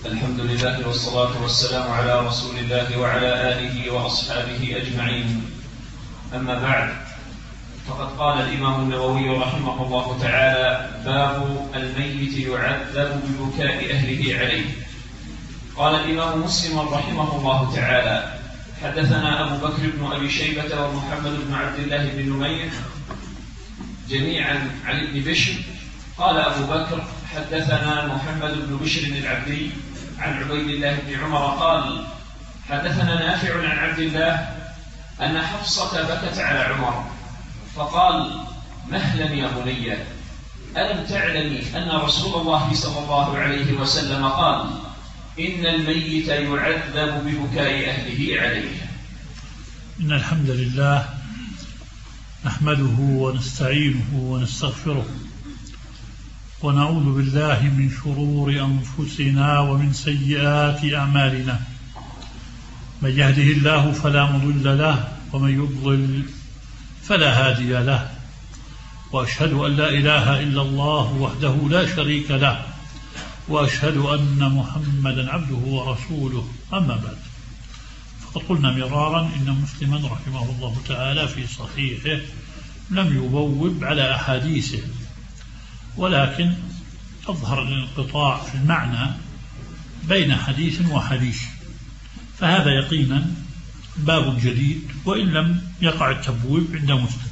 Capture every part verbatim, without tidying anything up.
الحمد لله والصلاة والسلام على رسول الله وعلى آله وأصحابه أجمعين. أما بعد، فقد قال الإمام النووي رحمه الله تعالى: باب الميت يعذب ببكاء أهله عليه. قال الإمام مسلم رحمه الله تعالى: حدثنا أبو بكر بن أبي شيبة ومحمد بن عبد الله بن نمير جميعا عن ابن بشر. قال أبو بكر: حدثنا محمد بن بشر العبدي عن عبيد الله بن عمر قال: حدثنا نافع عن عبد الله أن حفصة بكت على عمر فقال: مهلا يا بني، ألم تعلمي أن رسول الله صلى الله عليه وسلم قال: إن الميت يعذب ببكاء أهله عليه. إن الحمد لله نحمده ونستعينه ونستغفره ونعوذ بالله من شرور أنفسنا ومن سيئات أعمالنا. من يهده الله فلا مضل له ومن يضلل فلا هادي له، وأشهد أن لا إله إلا الله وحده لا شريك له، وأشهد أن محمدا عبده ورسوله. أما بعد، فقد قلنا مرارا إن مسلما رحمه الله تعالى في صحيحه لم يبوب على أحاديثه، ولكن أظهر الانقطاع في المعنى بين حديث وحديث، فهذا يقينا باب جديد وإن لم يقع التبويب عند مسلم.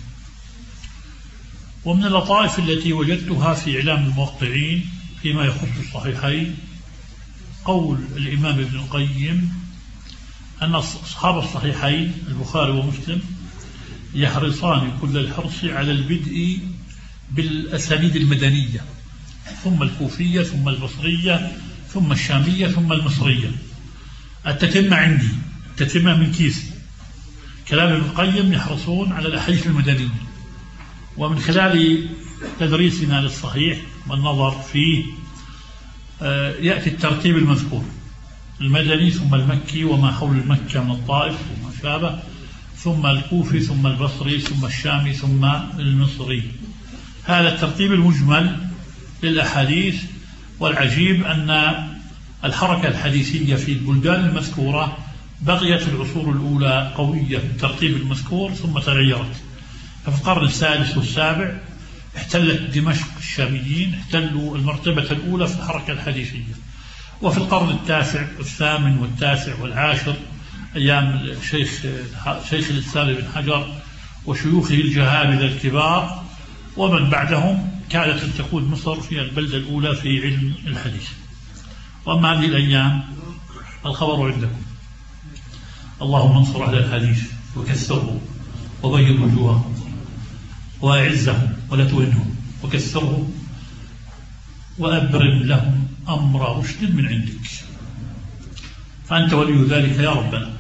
ومن اللطائف التي وجدتها في إعلام الموقعين فيما يخص الصحيحين قول الإمام ابن القيم أن أصحاب الصحيحين البخاري ومسلم يحرصان كل الحرص على البدء بالأسانيد المدنية، ثم الكوفية، ثم البصرية، ثم الشامية، ثم المصرية. التتمة عندي، التتمة من كيس كلام ابن القيم، يحرصون على الأحاديث المدنية. ومن خلال تدريسنا للصحيح والنظر فيه يأتي الترتيب المذكور: المدني ثم المكي وما حول المكة من الطائف وما شابه، ثم الكوفي ثم البصري ثم الشامي ثم المصري. هذا الترتيب المجمل للأحاديث. والعجيب أن الحركة الحديثية في البلدان المذكورة بقيت في العصور الأولى قوية في الترتيب المذكور ثم تغيرت. ففي القرن السادس والسابع احتلت دمشق الشاميين، احتلوا المرتبة الأولى في الحركة الحديثية. وفي القرن التاسع والثامن والتاسع والعاشر أيام الشيخ شيخ الإسلام ابن حجر وشيوخه الجهابذة الكبار ومن بعدهم كادت أن تكون مصر في البلدة الأولى في علم الحديث. وأما هذه الأيام الخبر عندكم. اللهم انصر أهل الحديث وكثرهم وبيض وجوههم وأعزهم ولا تهنهم وكثرهم وأبرم لهم أمر رشد من عندك، فأنت ولي ذلك يا ربنا.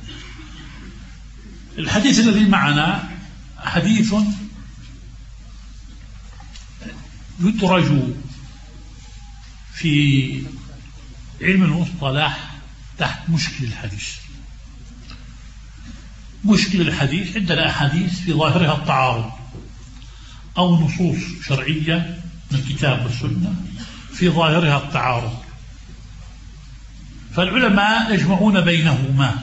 الحديث الذي معنا حديث يدرج في علم المصطلح تحت مشكل الحديث. مشكل الحديث عندنا أحاديث في ظاهرها التعارض أو نصوص شرعية من الكتاب والسنة في ظاهرها التعارض، فالعلماء يجمعون بينهما.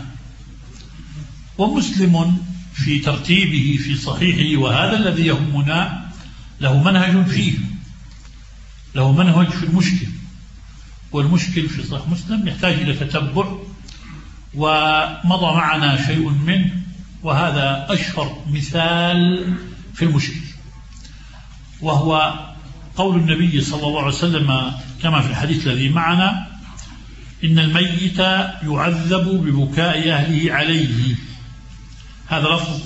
ومسلم في ترتيبه في صحيحه، وهذا الذي يهمنا، له منهج فيه، له منهج في المشكل. والمشكل في صحيح مسلم يحتاج إلى تتبع، ومضى معنا شيء منه، وهذا أشهر مثال في المشكل، وهو قول النبي صلى الله عليه وسلم كما في الحديث الذي معنا: إن الميت يعذب ببكاء أهله عليه. هذا لفظ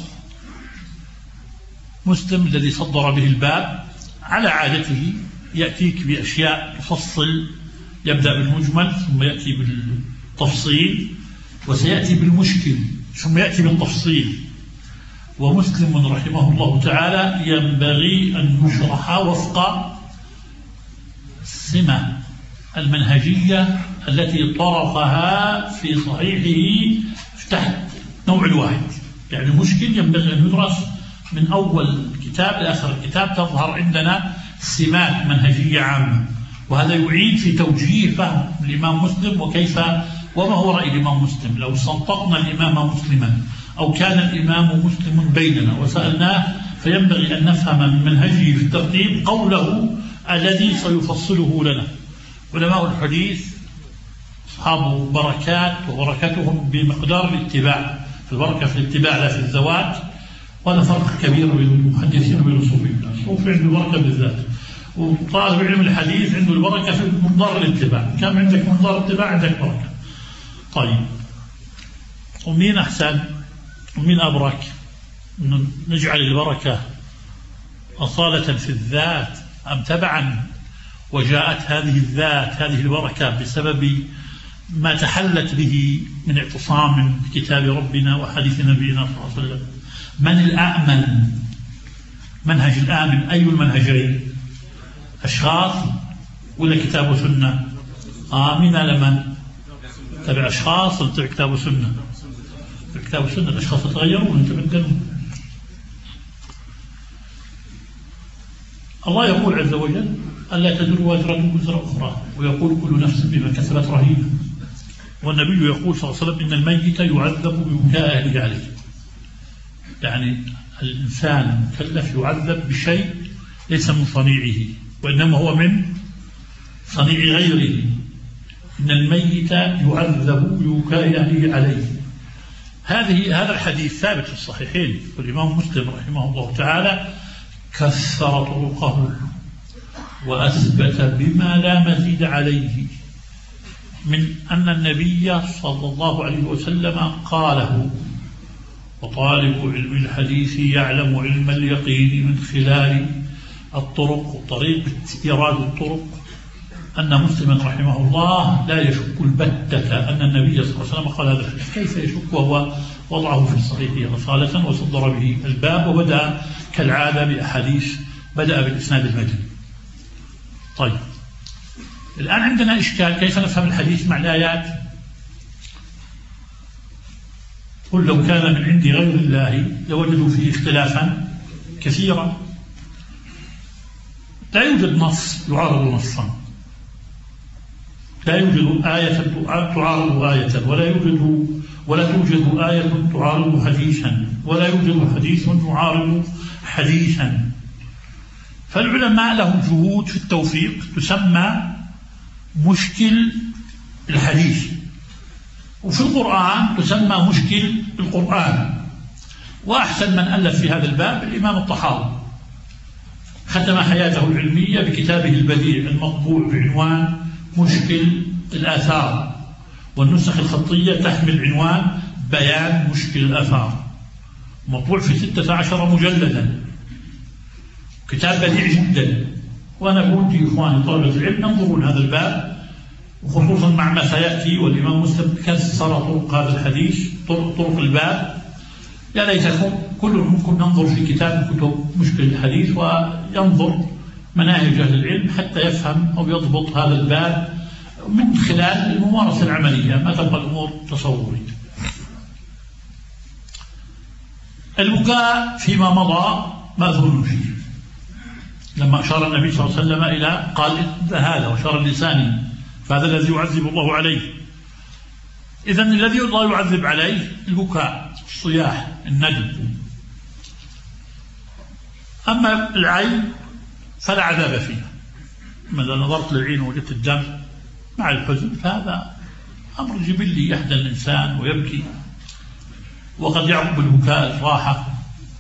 مسلم الذي صدر به الباب. على عادته يأتيك بأشياء يفصل، يبدأ بالمجمل ثم يأتي بالتفصيل وسيأتي بالمشكل ثم يأتي بالتفصيل. ومسلم رحمه الله تعالى ينبغي أن يشرح وفق السمة المنهجية التي طرقها في صحيحه تحت نوع الواحد. يعني المشكل ينبغي أن يدرس من أول الكتاب لآخر الكتاب، تظهر عندنا سمات منهجية عامة. وهذا يعين في توجيه فهم الإمام مسلم وكيف وما هو رأي الإمام مسلم. لو استنطقنا الإمام مسلما أو كان الإمام مسلم بيننا وسألناه فينبغي أن نفهم من منهجه في الترتيب قوله الذي سيفصله لنا. علماء الحديث أصحاب بركات وبركتهم بمقدار الاتباع، في البركة في الاتباع لا في الذوات، وهذا فرق كبير بين المحدثين وبين الصوفيين. الصوفي عنده بركة بالذات، وطالب علم الحديث عنده البركة في منظار الاتباع. كم عندك منظار الاتباع عندك بركة. طيب، ومين أحسن ومين أبرك؟ نجعل البركة أصالة في الذات أم تبعا وجاءت هذه الذات هذه البركة بسبب ما تحلت به من اعتصام بكتاب ربنا وحديث نبينا صلى الله عليه وسلم؟ من الأأمن؟ منهج الآمن أي المنهجين؟ أشخاص ولا كتاب وسنة؟ آمين لمن؟ تبع أشخاص ولا تبع كتاب وسنة؟ كتاب وسنة. الأشخاص تغيروا ويتبدلوا. الله يقول عز وجل ألا تزر وازرة وزر أخرى، ويقول كل نفس بما كسبت رهينة. والنبي يقول صلى الله عليه وسلم إن الميت يعذب ببكاء أهله عليه. يعني الإنسان المكلف يعذب بشيء ليس من صنيعه وإنما هو من صنيع غيره. إن الميت يعذب ببكاء أهله عليه. هذه هذا الحديث ثابت في الصحيحين، والإمام مسلم رحمه الله تعالى كثر طرقه وأثبت بما لا مزيد عليه من أن النبي صلى الله عليه وسلم قاله. وطالب علم الحديث يعلم علم اليقين من خلال الطرق وطريقة إيراد الطرق أن مسلما رحمه الله لا يشك البتة أن النبي صلى الله عليه وسلم قال هذا الحديث. كيف يشك وهو وضعه في الصحيح رسالة وصدر به الباب وبدأ كالعادة بأحاديث، بدأ بالإسناد المتني. طيب، الآن عندنا إشكال كيف نفهم الحديث مع الآيات. قل لو كان من عند غير الله لوجدوا فيه اختلافا كثيرا. لا يوجد نص يعارض نصا، لا يوجد آية تعارض آية، ولا يوجد ولا توجد آية تعارض حديثا، ولا يوجد حديث يعارض حديثا. فالعلماء لهم جهود في التوفيق تسمى مشكل الحديث، وفي القرآن تسمى مشكل القرآن. وأحسن من ألف في هذا الباب الإمام الطحاوي، ختم حياته العلمية بكتابه البديع المطبوع بعنوان مشكل الآثار، والنسخ الخطية تحمل عنوان بيان مشكل الآثار، مطبوع في ستة عشر مجلدا، كتاب بديع جدا. وأنا أقول في إخواني طلبة العلم انظروا هذا الباب، وخصوصا مع ما سيأتي. والإمام مسلم كسر طرق هذا الحديث، طرق, طرق الباب. يا ليتكم كل ممكن ننظر في كتاب كتب مشكل الحديث وينظر مناهج أهل العلم حتى يفهم أو يضبط هذا الباب من خلال الممارسة العملية، ما تبقى الأمور تصورية. البكاء فيما مضى مأذون فيه، لما أشار النبي صلى الله عليه وسلم إلى قال هذا وأشار اللساني، فهذا الذي يعذب الله عليه. إذن الذي الله يعذب عليه البكاء، الصياح، الندب. أما العين فلا عذاب فيها. إذا نظرت للعين ووجدت الدم مع الحزن فهذا أمر جبلي يحزن الإنسان ويبكي، وقد يعقب البكاء الراحة.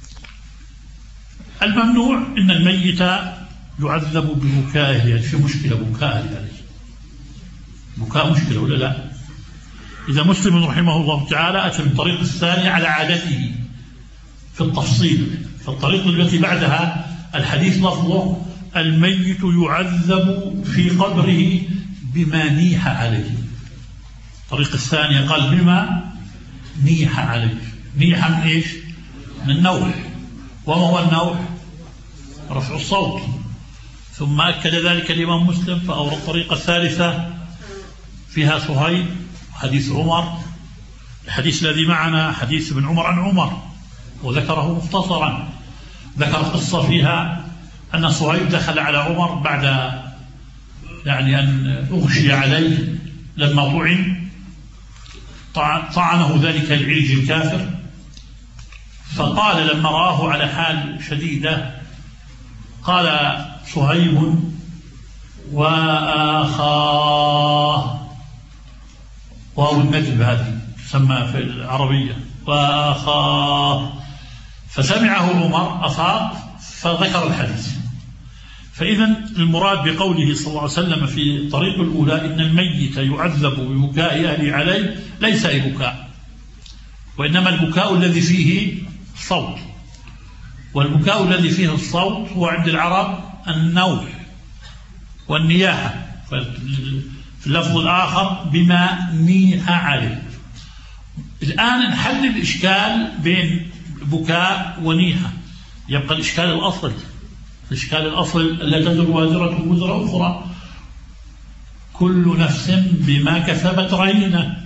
الممنوع إن الميت يعذب ببكائه، في مشكلة بكائه عليه، بكاء مشكلة ولا لا؟ إذا مسلم رحمه الله تعالى أتى بالطريق الثاني على عادته في التفصيل، فالطريق التي بعدها الحديث لفظه الميت يعذب في قبره بما نيح عليه. الطريق الثانية قال بما نيح عليه. نيح من إيش؟ من النوح. وما هو النوح؟ رفع الصوت. ثم أكد ذلك الإمام مسلم فأورد الطريقة الثالثة فيها صهيب حديث عمر. الحديث الذي معنا حديث ابن عمر عن عمر، وذكره مختصرا. ذكر قصة فيها أن صهيب دخل على عمر بعد يعني أن أغشي عليه لما طعن طعنه ذلك العيج الكافر، فقال لما رآه على حال شديدة قال صهيب وآخاه، واو الندب هذه تسمى في العربية وآخاه، فسمعه عمر أفاق فذكر الحديث. فإذا المراد بقوله صلى الله عليه وسلم في الطريق الأولى إن الميت يعذب ببكاء أهله عليه ليس أي بكاء، وإنما البكاء الذي فيه صوت، والبكاء الذي فيه الصوت هو عند العرب النوح والنياحة، في اللفظ الآخر بما نيح عليه. الآن نحل الإشكال بين بكاء ونيحة، يبقى الإشكال الأصل، الإشكال الأصل لا تزر وازرة وزر أخرى، كل نفس بما كسبت رهينة.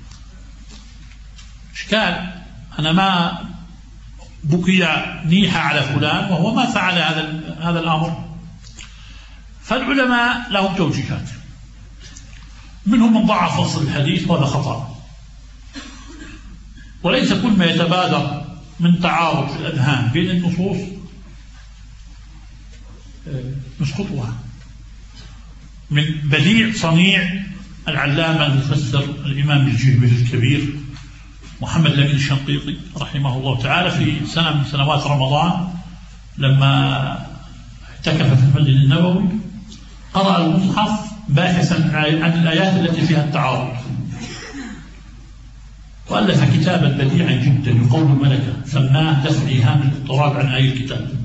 إشكال، أنا ما بكي نيحة على فلان وهو ما فعل هذا هذا الأمر. فالعلماء لهم توجيهات، منهم من ضعف أصل الحديث وهذا خطأ، وليس كل ما يتبادر من تعارض في الأذهان بين النصوص نسقطها. من بديع صنيع العلامة المفسر الإمام الجهبذي الكبير محمد الأمين الشنقيطي رحمه الله تعالى في سنة من سنوات رمضان لما اعتكف في المسجد النبوي قرأ المصحف باحثا عن الآيات التي فيها التعارض، وألف كتابا بديعا جدا يقول ملكة سماه دفع إيهام الاضطراب عن آي الكتاب،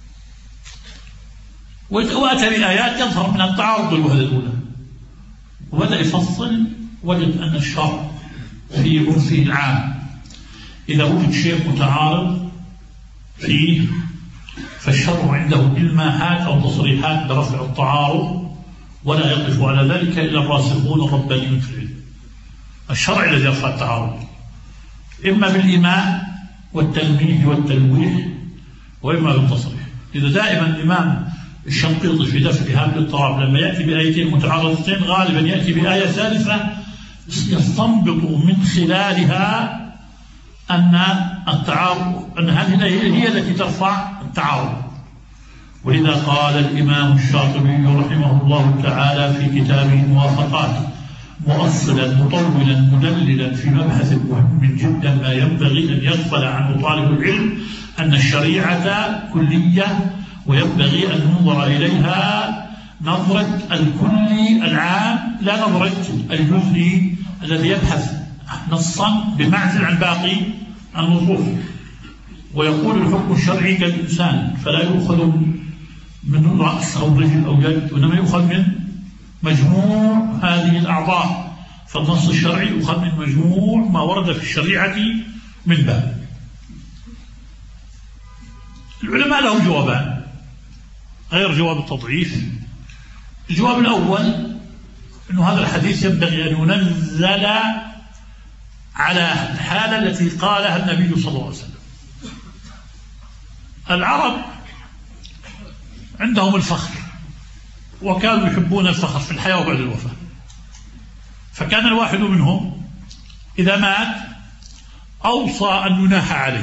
وأتى بآيات يظهر من التعارض بالوهلة الأولى، وبدأ يفصل وجد أن الشرع في عرفه العام إذا وجد شيء متعارض فيه فالشرع عنده إلماحات أو تصريحات برفع التعارض، ولا يقف على ذلك إلا الراسخون الربانيون في العلم. الشرع الذي يرفع التعارض إما بالإيمان والتلميح والتلويح وإما بالتصريح. إذا دائما الإمام الشنقيطي في دفع هذا الاضطراب لما يأتي بآيتين متعارضتين غالبا يأتي بآية ثالثة يستنبط من خلالها أن التعارض أن هذه هي التي ترفع التعارض. ولذا قال الإمام الشاطبي رحمه الله تعالى في كتابه الموافقات مؤصلا مطولا مدللا في مبحث مهم جدا ما ينبغي أن يغفل عنه طالب العلم أن الشريعة كلية وينبغي أن ننظر إليها نظرة الكلي العام لا نظرة الجزئي الذي يبحث نصا بمعزل عن باقي النصوص. ويقول الحكم الشرعي كالإنسان فلا يؤخذ من رأس أو رجل أو يد، وإنما يؤخذ من مجموع هذه الأعضاء، فالنص الشرعي يؤخذ من مجموع ما ورد في الشريعة من باب. العلماء لهم جوابان غير جواب التضعيف. الجواب الأول أن هذا الحديث ينبغي أن ينزل على الحالة التي قالها النبي صلى الله عليه وسلم. العرب عندهم الفخر، وكانوا يحبون الفخر في الحياة وبعد الوفاة، فكان الواحد منهم إذا مات أوصى أن يناح عليه،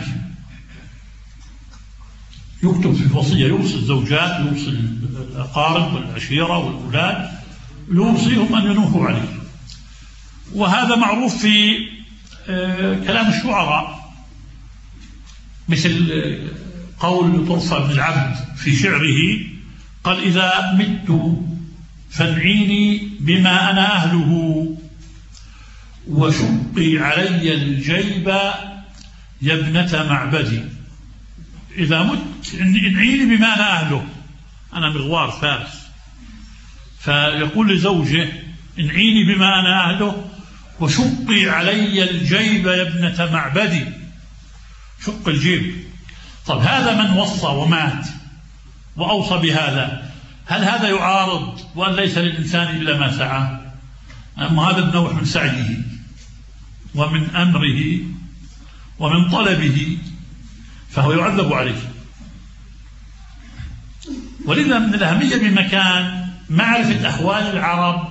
يكتب في الوصية يوصي الزوجات يوصي الأقارب والعشيرة والأولاد يوصيهم أن ينوحوا عليه. وهذا معروف في كلام الشعراء، مثل قول طرفة بن العبد في شعره قال إذا مت فانعيني بما أنا أهله وشقي علي الجيب يا ابنة معبدي. إذا مت انعيني بما أنا أهله، أنا مغوار فارس، فيقول لزوجه انعيني بما أنا أهله وشقي علي الجيب يا ابنة معبدي، شق الجيب. طب هذا من وصى ومات وأوصى بهذا، هل هذا يعارض وأن ليس للإنسان إلا ما سعى؟ أما هذا النوع من سعيه ومن أمره ومن طلبه فهو يعذب عليه. ولذا من الأهمية بمكان معرفة أحوال العرب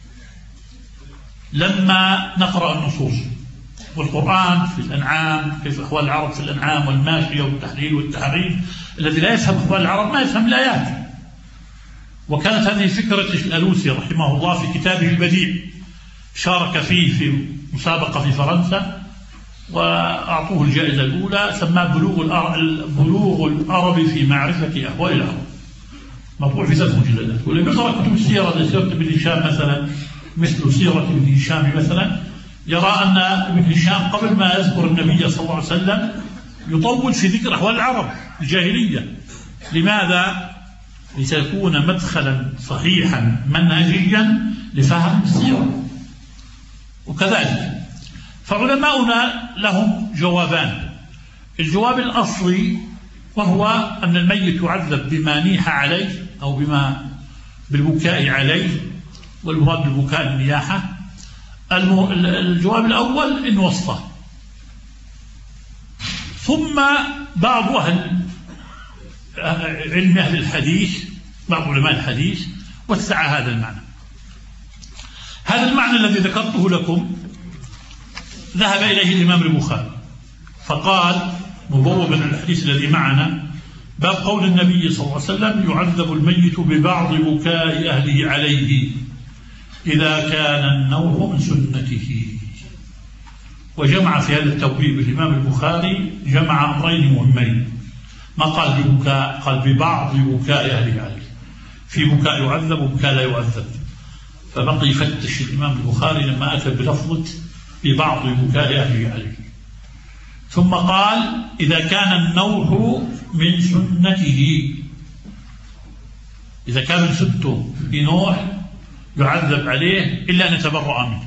لما نقرأ النصوص والقرآن في الأنعام، كيف أحوال العرب في الأنعام والماشية والتحليل والتحريم. الذي لا يفهم أحوال العرب ما يفهم الآيات. وكانت هذه فكرة الألوسي رحمه الله في كتابه البديع، شارك فيه في مسابقة في فرنسا وأعطوه الجائزة الأولى، سماه بلوغ العرب في معرفة أحوال العرب، مطبوع في ثلاث مجلدات. ولما يقرأ كتب السيرة زي سيرة ابن هشام مثلا، مثل سيرة ابن هشام مثلا، يرى أن ابن هشام قبل ما يذكر النبي صلى الله عليه وسلم يطول في ذكر أحوال العرب الجاهلية. لماذا؟ لتكون مدخلا صحيحا منهجيا لفهم السيرة. وكذلك فعلماؤنا لهم جوابان. الجواب الأصلي وهو أن الميت يعذب بما نيح عليه أو بما بالبكاء عليه، والمراد بالبكاء النياحة. الجواب الأول إن وصفه. ثم بعض أهل علم أهل الحديث، بعض علماء الحديث وسع هذا المعنى. هذا المعنى الذي ذكرته لكم ذهب إليه الإمام البخاري فقال مبوبا الحديث الذي معنا: باب قول النبي صلى الله عليه وسلم: يعذب الميت ببعض بكاء أهله عليه إذا كان النوم من سنته. وجمع في هذا التوبيب الإمام البخاري جمع أمرين مهمين، ما قال ببكاء، قال ببعض بكاء أهله عليه. في بكاء يعذب وبكاء لا يعذب، فبقي يفتش الإمام البخاري لما أتى بلفظة ببعض بكاء أهله عليه. ثم قال: إذا كان النوح من سنته، إذا كان من سنته بنوح يعذب عليه إلا أن يتبرأ منه.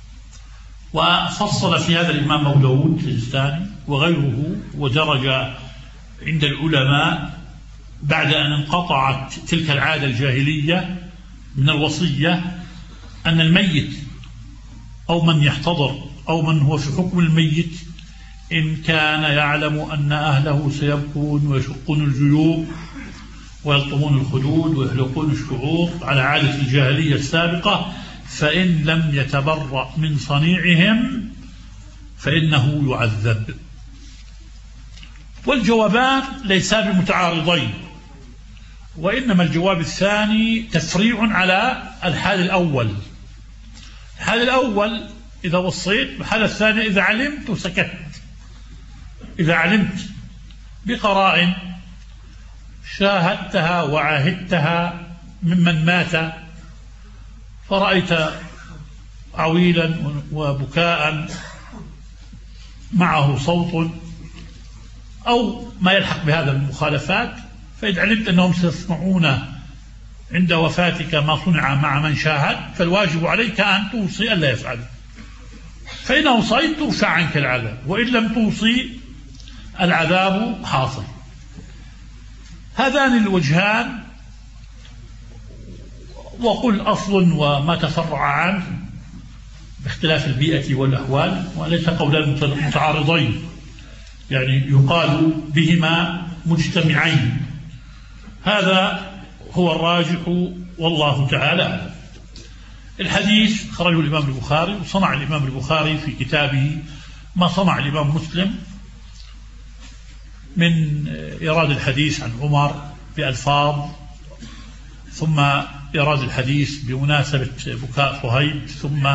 وفصل في هذا الإمام أبو داود السجستاني وغيره، ودرج عند العلماء بعد أن انقطعت تلك العادة الجاهلية من الوصية أن الميت أو من يحتضر أو من هو في حكم الميت إن كان يعلم أن أهله سيبكون ويشقون الجيوب ويلطمون الخدود ويحلقون الشعور على عادة الجاهلية السابقة، فإن لم يتبرأ من صنيعهم فإنه يعذب. والجوابان ليسا بمتعارضين، وإنما الجواب الثاني تفريع على الحال الأول. الحال الأول إذا وصيت، الحال الثاني إذا علمت وسكت. إذا علمت بقرائن شاهدتها وعاهدتها ممن مات، فرأيت عويلا وبكاء معه صوت أو ما يلحق بهذا المخالفات، فإذا علمت أنهم سيصنعون عند وفاتك ما صنع مع من شاهد، فالواجب عليك أن توصي ألا يفعل، فإن أوصيت ترفع عنك العذاب، وإن لم توصي العذاب حاصل. هذان الوجهان، وقل أصل وما تفرع عنه باختلاف البيئة والأحوال، وليس قولان متعارضين، يعني يقال بهما مجتمعين. هذا هو الراجح والله تعالى. الحديث خرجه الإمام البخاري، وصنع الإمام البخاري في كتابه ما صنع الإمام مسلم من إيراد الحديث عن عمر بألفاظ، ثم إيراد الحديث بمناسبة بكاء صهيب، ثم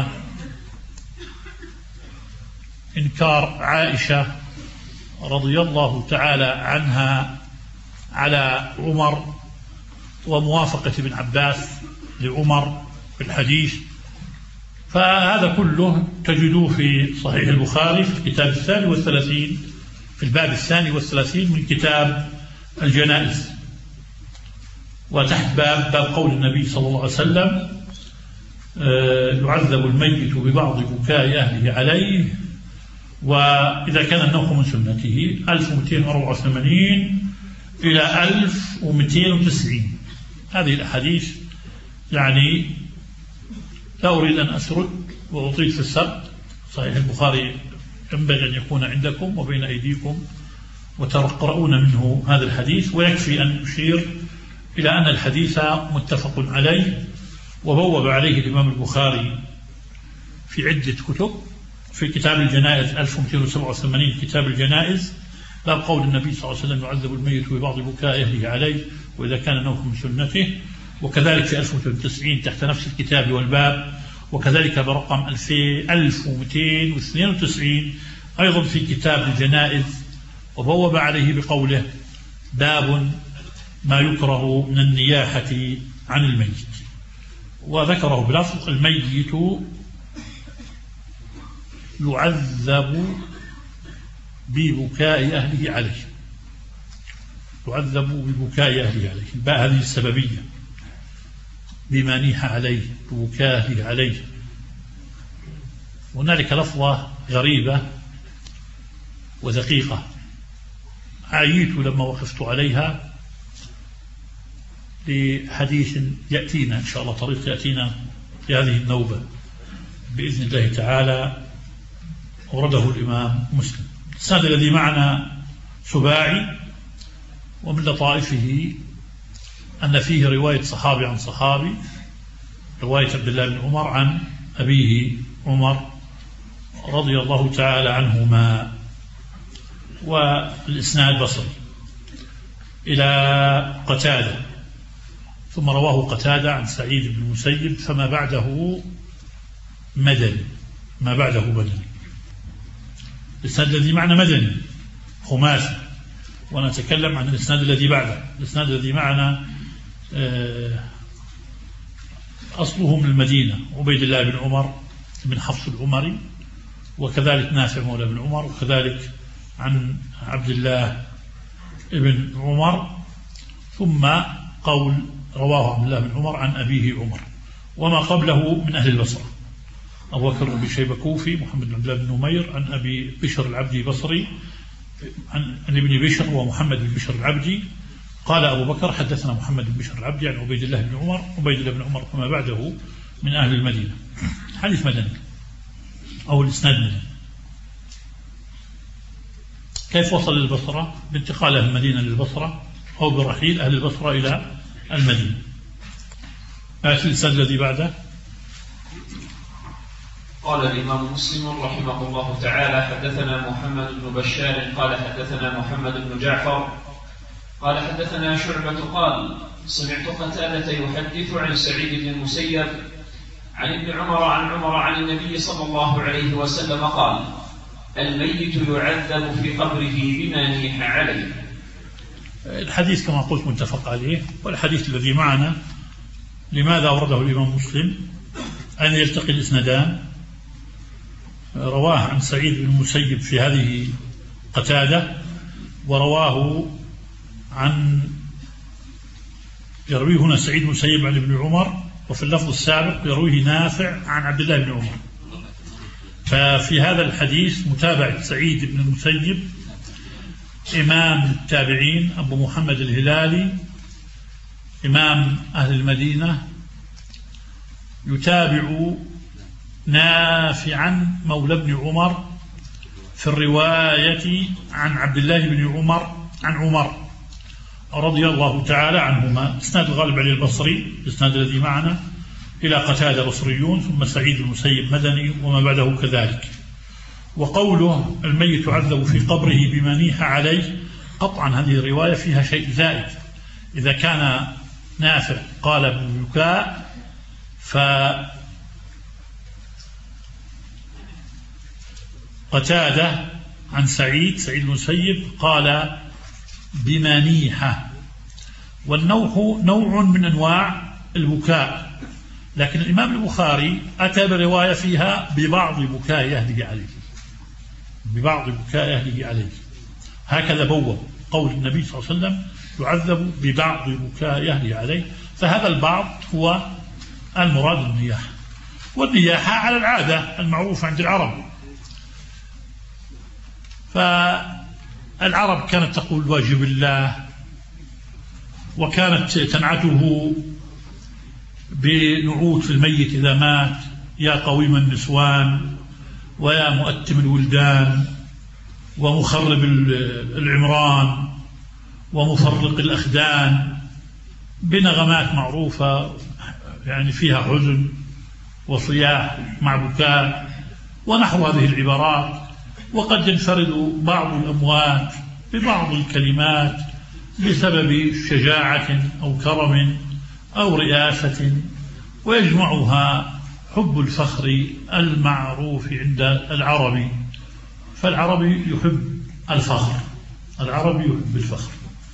إنكار عائشة رضي الله تعالى عنها على عمر، وموافقة ابن عباس لعمر في الحديث. فهذا كله تجدوه في صحيح البخاري في الكتاب الثاني والثلاثين، في الباب الثاني والثلاثين من كتاب الجنائز، وتحت باب باب قول النبي صلى الله عليه وسلم: يعذب الميت ببعض بكاء أهله عليه، وإذا كان النوم من سنته. ألف ومئتين وأربعة وثمانين إلى ألف ومئتين وتسعين. هذه الأحاديث يعني لا أريد أن أسرد وأطيل في السرد. صحيح البخاري ينبغي أن يكون عندكم وبين أيديكم وتقرؤون منه هذا الحديث، ويكفي أن أشير إلى أن الحديث متفق عليه، وبوب عليه الإمام البخاري في عدة كتب. في كتاب الجنائز ألف ومئتين وسبعة وثمانين كتاب الجنائز، باب قول النبي صلى الله عليه وسلم يعذب الميت ببعض بكاء أهله عليه وإذا كان نوح من سنته، وكذلك في ألف ومئتين وتسعين تحت نفس الكتاب والباب، وكذلك برقم ألف ومئتين واثنين وتسعين أيضا في كتاب الجنائز، وبوب عليه بقوله باب ما يكره من النياحة عن الميت، وذكره بلفظ الميت يعذب ببكاء أهله عليه، يعذب ببكاء أهله عليه، الباء هذه السببية، بما نيح عليه ببكاء أهله عليه. هنالك لفظة غريبة ودقيقة عييت لما وقفت عليها لحديث يأتينا إن شاء الله، طريق يأتينا في هذه النوبة بإذن الله تعالى، ورده الإمام مسلم. السند الذي معنا سباعي، ومن لطائفه أن فيه رواية صحابي عن صحابي، رواية عبد الله بن عمر عن أبيه عمر رضي الله تعالى عنهما، والإسناد بصري إلى قتادة، ثم رواه قتادة عن سعيد بن المسيب، فما بعده مدني، ما بعده مدني. الإسناد الذي معنا مدني خماسي، وأنا أتكلم عن الإسناد الذي بعده. الإسناد الذي معنا أصله من المدينة، عبيد الله بن عمر بن حفص العمري، وكذلك نافع مولى بن عمر، وكذلك عن عبد الله بن عمر، ثم قول رواه عبد الله بن عمر عن أبيه عمر، وما قبله من أهل البصرة، أبو بكر بن شيبة كوفي، محمد بن عبد الله بن نمير عن أبي بشر العبدي بصري، عن ابن بشر ومحمد بن بشر العبدي قال أبو بكر حدثنا محمد بن بشر العبدي عن عبيد الله بن عمر، عبيد الله بن عمر وما بعده من أهل المدينة. حديث مدني أو الإسناد مدني. كيف وصل للبصرة؟ بانتقال أهل المدينة للبصرة، أو برحيل أهل البصرة إلى المدينة. في الإسناد الذي بعده قال الإمام مسلم رحمه الله تعالى حدثنا محمد بن بشار قال حدثنا محمد بن جعفر قال حدثنا شعبة قال سمعت قتادة يحدث عن سعيد بن المسيب عن ابن عمر عن عمر عن النبي صلى الله عليه وسلم قال الميت يعذب في قبره بما نيح عليه. الحديث كما قلت متفق عليه، والحديث الذي معنا لماذا أورده الإمام مسلم؟ أن يلتقي الإسنادان. رواه عن سعيد بن المسيب في هذه قتادة، ورواه عن يرويه هنا سعيد بن المسيب عن ابن عمر، وفي اللفظ السابق يرويه نافع عن عبد الله بن عمر. ففي هذا الحديث متابعة سعيد بن المسيب إمام التابعين أبو محمد الهلالي إمام أهل المدينة، يتابع نافعا مولى بن عمر في الرواية عن عبد الله بن عمر عن عمر رضي الله تعالى عنهما. اسناد الغالب عليه البصري، الاسناد الذي معنا إلى قتادة بصريون، ثم سعيد المسيب مدني وما بعده كذلك. وقوله الميت يعذب في قبره بما نيح عليه، قطعا هذه الرواية فيها شيء زائد. إذا كان نافع قال بالبكاء، فقتادة عن سعيد سعيد المسيب قال بما نيح، والنوح نوع من أنواع البكاء، لكن الإمام البخاري أتى برواية فيها ببعض بكاء أهله عليه، ببعض بكاء أهله عليه، هكذا بوّب قول النبي صلى الله عليه وسلم يعذب ببعض بكاء أهله عليه. فهذا البعض هو المراد النياحة، والنياحة على العادة المعروفة عند العرب. فالعرب كانت تقول واجب الله، وكانت تنعته بنعوت في الميت إذا مات، يا قويم النسوان ويا مؤتم الولدان ومخرب العمران ومفرق الأخدان بنغمات معروفة يعني فيها حزن وصياح مع بكاء ونحو هذه العبارات. وقد ينفرد بعض الأموات ببعض الكلمات بسبب شجاعة أو كرم أو رئاسة، ويجمعها حب الفخر المعروف عند العربي. فالعربي يحب الفخر، العربي يحب الفخر،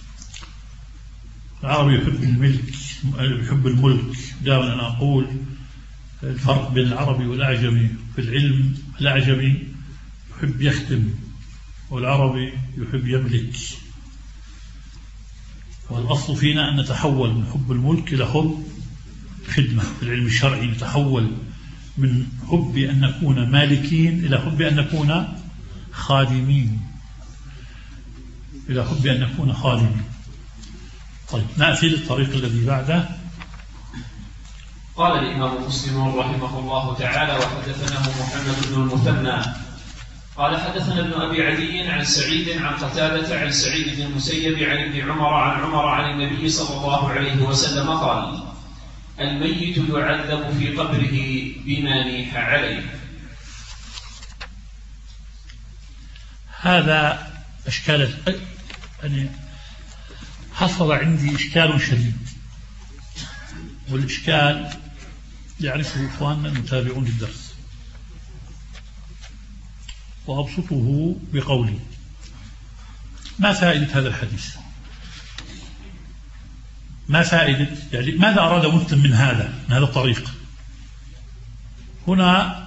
العربي يحب الملك، يحب الملك. دائما أنا أقول الفرق بين العربي والأعجمي في العلم: الأعجمي يحب يخدم والعربي يحب يملك. والأصل فينا أن نتحول من حب الملك إلى حب خدمة. في العلم الشرعي نتحول من حب أن نكون مالكين إلى حب أن نكون خادمين، إلى حب أن نكون خادمين. طيب نأتي للطريق الذي بعده. قال الإمام مسلم رحمه الله تعالى: وحدثناه محمد بن المثنى قال حدثنا ابن أبي عدي عن سعيد عن قتادة عن سعيد بن المسيب عن ابن عمر عن عمر عن النبي صلى الله عليه وسلم قال: الميت يعذب في قبره بما نيح عليه. هذا أشكال يعني حصل عندي إشكال شديد، والإشكال يعرفه إخواننا المتابعون للدرس، وأبسطه بقولي: ما فائدة هذا الحديث؟ ما فائدة يعني ماذا أراد مسلم من هذا من هذا الطريق؟ هنا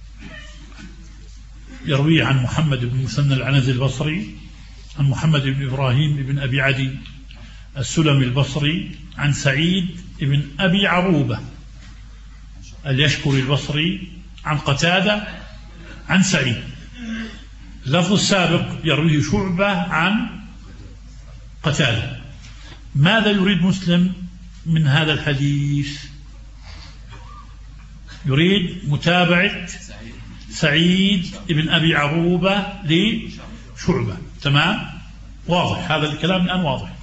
يروي عن محمد بن مثنى العنزي البصري عن محمد بن إبراهيم بن أبي عدي السلمي البصري عن سعيد بن أبي عروبة اليشكري البصري عن قتادة عن سعيد. اللفظ السابق يرويه شعبة عن قتادة. ماذا يريد مسلم من هذا الحديث؟ يريد متابعة سعيد بن أبي عروبة لشعبة. تمام، واضح هذا الكلام الآن واضح.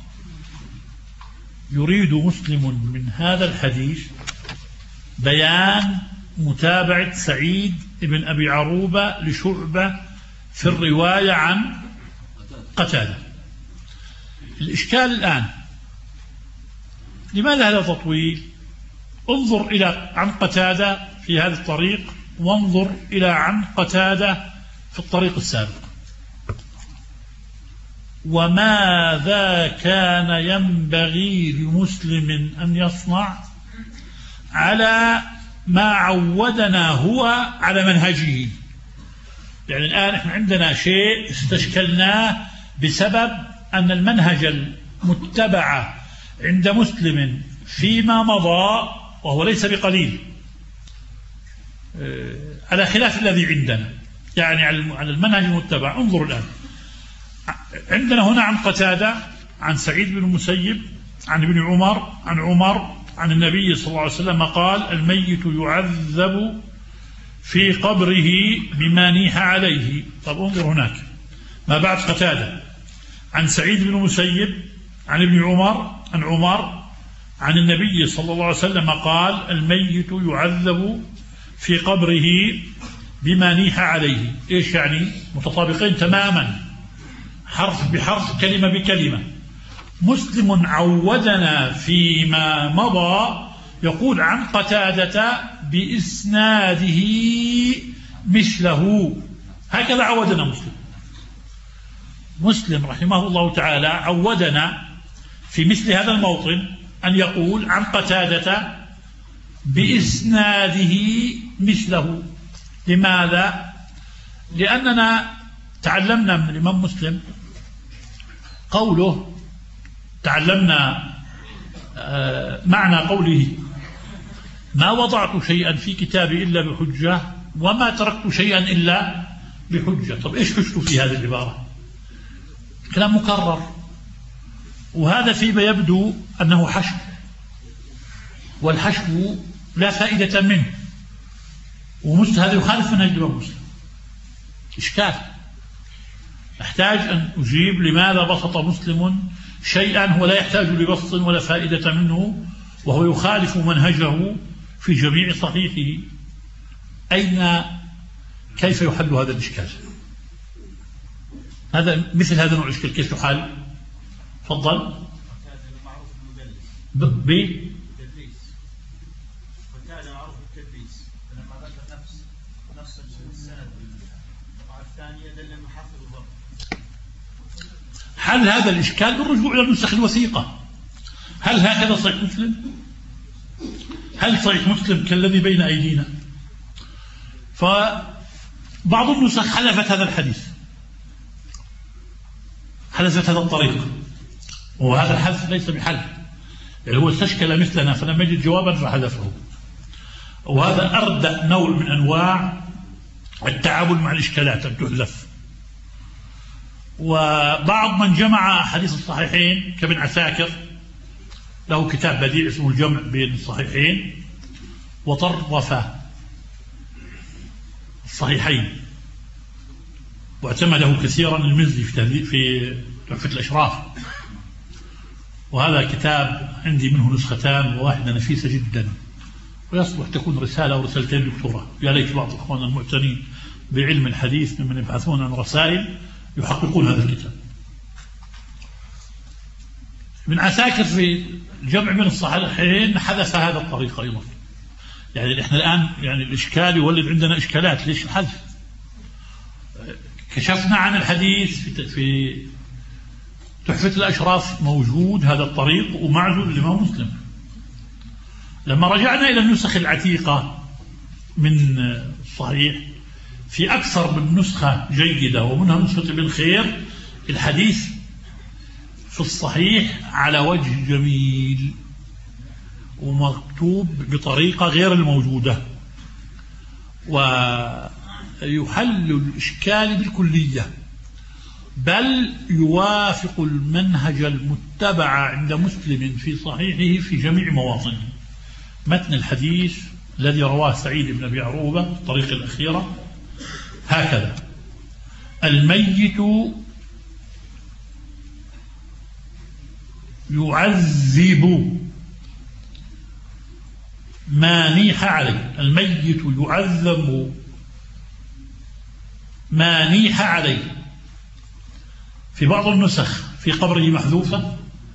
يريد مسلم من هذا الحديث بيان متابعة سعيد بن أبي عروبة لشعبة في الرواية عن قتادة. الإشكال الآن: لماذا هذا تطويل؟ انظر إلى عن قتادة في هذا الطريق، وانظر إلى عن قتادة في الطريق السابق. وماذا كان ينبغي لمسلم أن يصنع على ما عودنا هو على منهجه؟ يعني الآن احنا عندنا شيء استشكلناه بسبب أن المنهج المتبع عند مسلم فيما مضى، وهو ليس بقليل، على خلاف الذي عندنا، يعني على المنهج المتبع. انظروا الآن، عندنا هنا عن قتادة عن سعيد بن المسيب عن ابن عمر عن عمر عن النبي صلى الله عليه وسلم قال: الميت يعذب في قبره بما نيح عليه. طب انظر هناك ما بعد قتادة عن سعيد بن المسيب عن ابن عمر عن عمر عن النبي صلى الله عليه وسلم قال: الميت يعذب في قبره بما نيح عليه. إيش يعني؟ متطابقين تماما، حرف بحرف، كلمة بكلمة. مسلم عودنا فيما مضى يقول عن قتادة بإسناده مثله، هكذا عودنا مسلم. مسلم رحمه الله تعالى عودنا في مثل هذا الموطن أن يقول عن قتادة بإسناده مثله. لماذا؟ لأننا تعلمنا من الإمام مسلم قوله، تعلمنا معنى قوله: ما وضعت شيئا في كتابي إلا بحجة وما تركت شيئا إلا بحجة. طب إيش حجته في هذه العبارة؟ كلام مكرر، وهذا فيما يبدو أنه حشو، والحشو لا فائدة منه، ومسلم هذا يخالف منهج الإمام مسلم. إشكال، أحتاج أن أجيب لماذا بسط مسلم شيئا هو لا يحتاج لبسط ولا فائدة منه، وهو يخالف منهجه في جميع صحيحه، أين كيف يحل هذا الإشكال؟ هذا مثل هذا النوع الإشكال كيف يحل؟ تفضل. ب ب وكان معروف بالتدليس، فلما ذكر نفس نفس السند الثانية دل المحافظ الضبط. حل هذا الإشكال بالرجوع إلى النسخ الوثيقة. هل هكذا صحيح مسلم؟ هل صحيح مسلم كالذي بين أيدينا؟ فبعض النسخ حذفت هذا الحديث، حذفت هذا الطريق، وهذا الحذف ليس بحل، يعني هو استشكل مثلنا فلم يجد جوابا فحذفه. وهذا أردأ نوع من أنواع التعامل مع الإشكالات أن تحذف. وبعض من جمع حديث الصحيحين كابن عساكر له كتاب بديع اسمه الجمع بين الصحيحين، وطرف الصحيحين واعتمده كثيرا المزي في في تحفة الأشراف، وهذا كتاب عندي منه نسختان وواحدة نفيسة جدا، ويصلح تكون رسالة أو رسالتين دكتوراه. يا ليت بعض الإخوان المعتنين بعلم الحديث ممن يبحثون عن رسائل يحققون هذا الكتاب. ابن عساكر في الجمع بين الصحيحين حدث هذا الطريق أيضا. يعني احنا الآن يعني الإشكال يولد عندنا إشكالات، ليش الحذف؟ كشفنا عن الحديث في في تحفة الأشراف موجود هذا الطريق ومعزول الإمام مسلم. لما رجعنا إلى النسخ العتيقة من الصحيح في أكثر من نسخة جيدة ومنها نسخة ابن خير، الحديث في الصحيح على وجه جميل ومكتوب بطريقة غير الموجودة، ويحل الإشكال بالكلية، بل يوافق المنهج المتبع عند مسلم في صحيحه في جميع مواطنه. متن الحديث الذي رواه سعيد بن أبي عروبة الطريقة الأخيرة هكذا: الميت يعذب ما نيح عليه، الميت يعذب ما نيح عليه. في بعض النسخ في قبره محذوفة،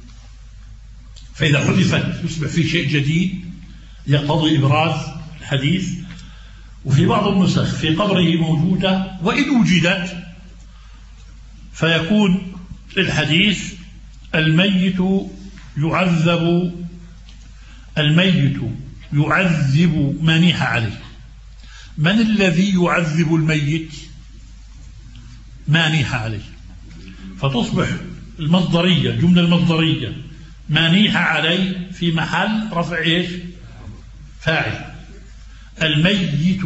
فإذا حذفت يصبح في شيء جديد يقتضي إبراز الحديث. وفي بعض النسخ في قبره موجودة، وإن وجدت فيكون الحديث الميت يعذب الميت يعذب ما نيح عليه. من الذي يعذب الميت؟ ما نيح عليه. فتصبح المصدرية الجملة المصدرية ما نيح عليه في محل رفع إيش؟ فاعل. الميت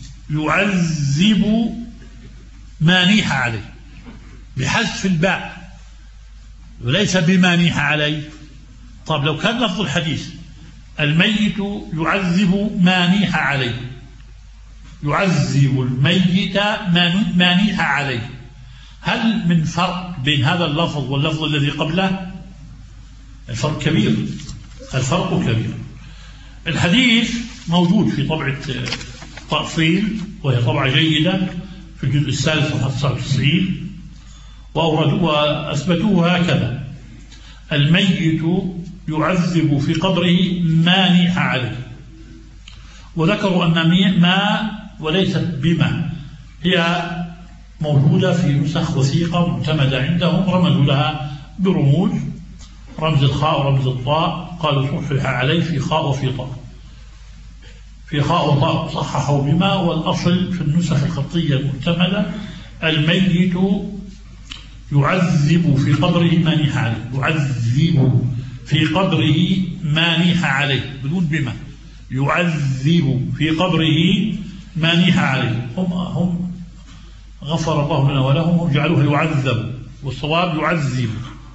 يعذب ما نيح عليه بحذف الباء وليس بما نيح عليه. طب لو كان لفظ الحديث الميت يعذب ما نيح عليه، يعذب الميت ما نيح عليه، هل من فرق بين هذا اللفظ واللفظ الذي قبله؟ الفرق كبير، الفرق كبير. الحديث موجود في طبعة تأصيل وهي طبعة جيدة في الجزء الثالث صفحة تسعة وتسعين، وأوردوا وأثبتوه هكذا: الميت يعذب في قبره ما نيح عليه. وذكروا أن ما وليست بما هي موجودة في نسخ وثيقة معتمدة عندهم، رمزوا لها برموز، رمز الخاء ورمز الطاء، قالوا صحح عليه في خاء وفي طاء، في خاء وطاء صححوا بما. والأصل في النسخ الخطية المعتمدة الميت يعذب في قبره ما نيح عليه، يعذب في قبره ما نيح عليه بدون بما، يعذب في قبره ما نيح عليه. هم هم غفر الله لنا ولهم، هم جعلوها يعذب، والصواب يعذب.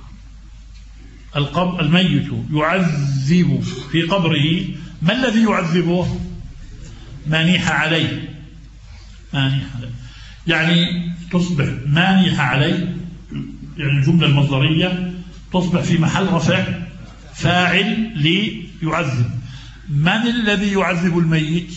القبر الميت يعذب في قبره، ما الذي يعذبه؟ ما نيح عليه، ما نيح عليه، يعني تصبح ما نيح عليه، يعني الجملة المصدرية تصبح في محل رفع فاعل ليعذب. من الذي يعذب الميت؟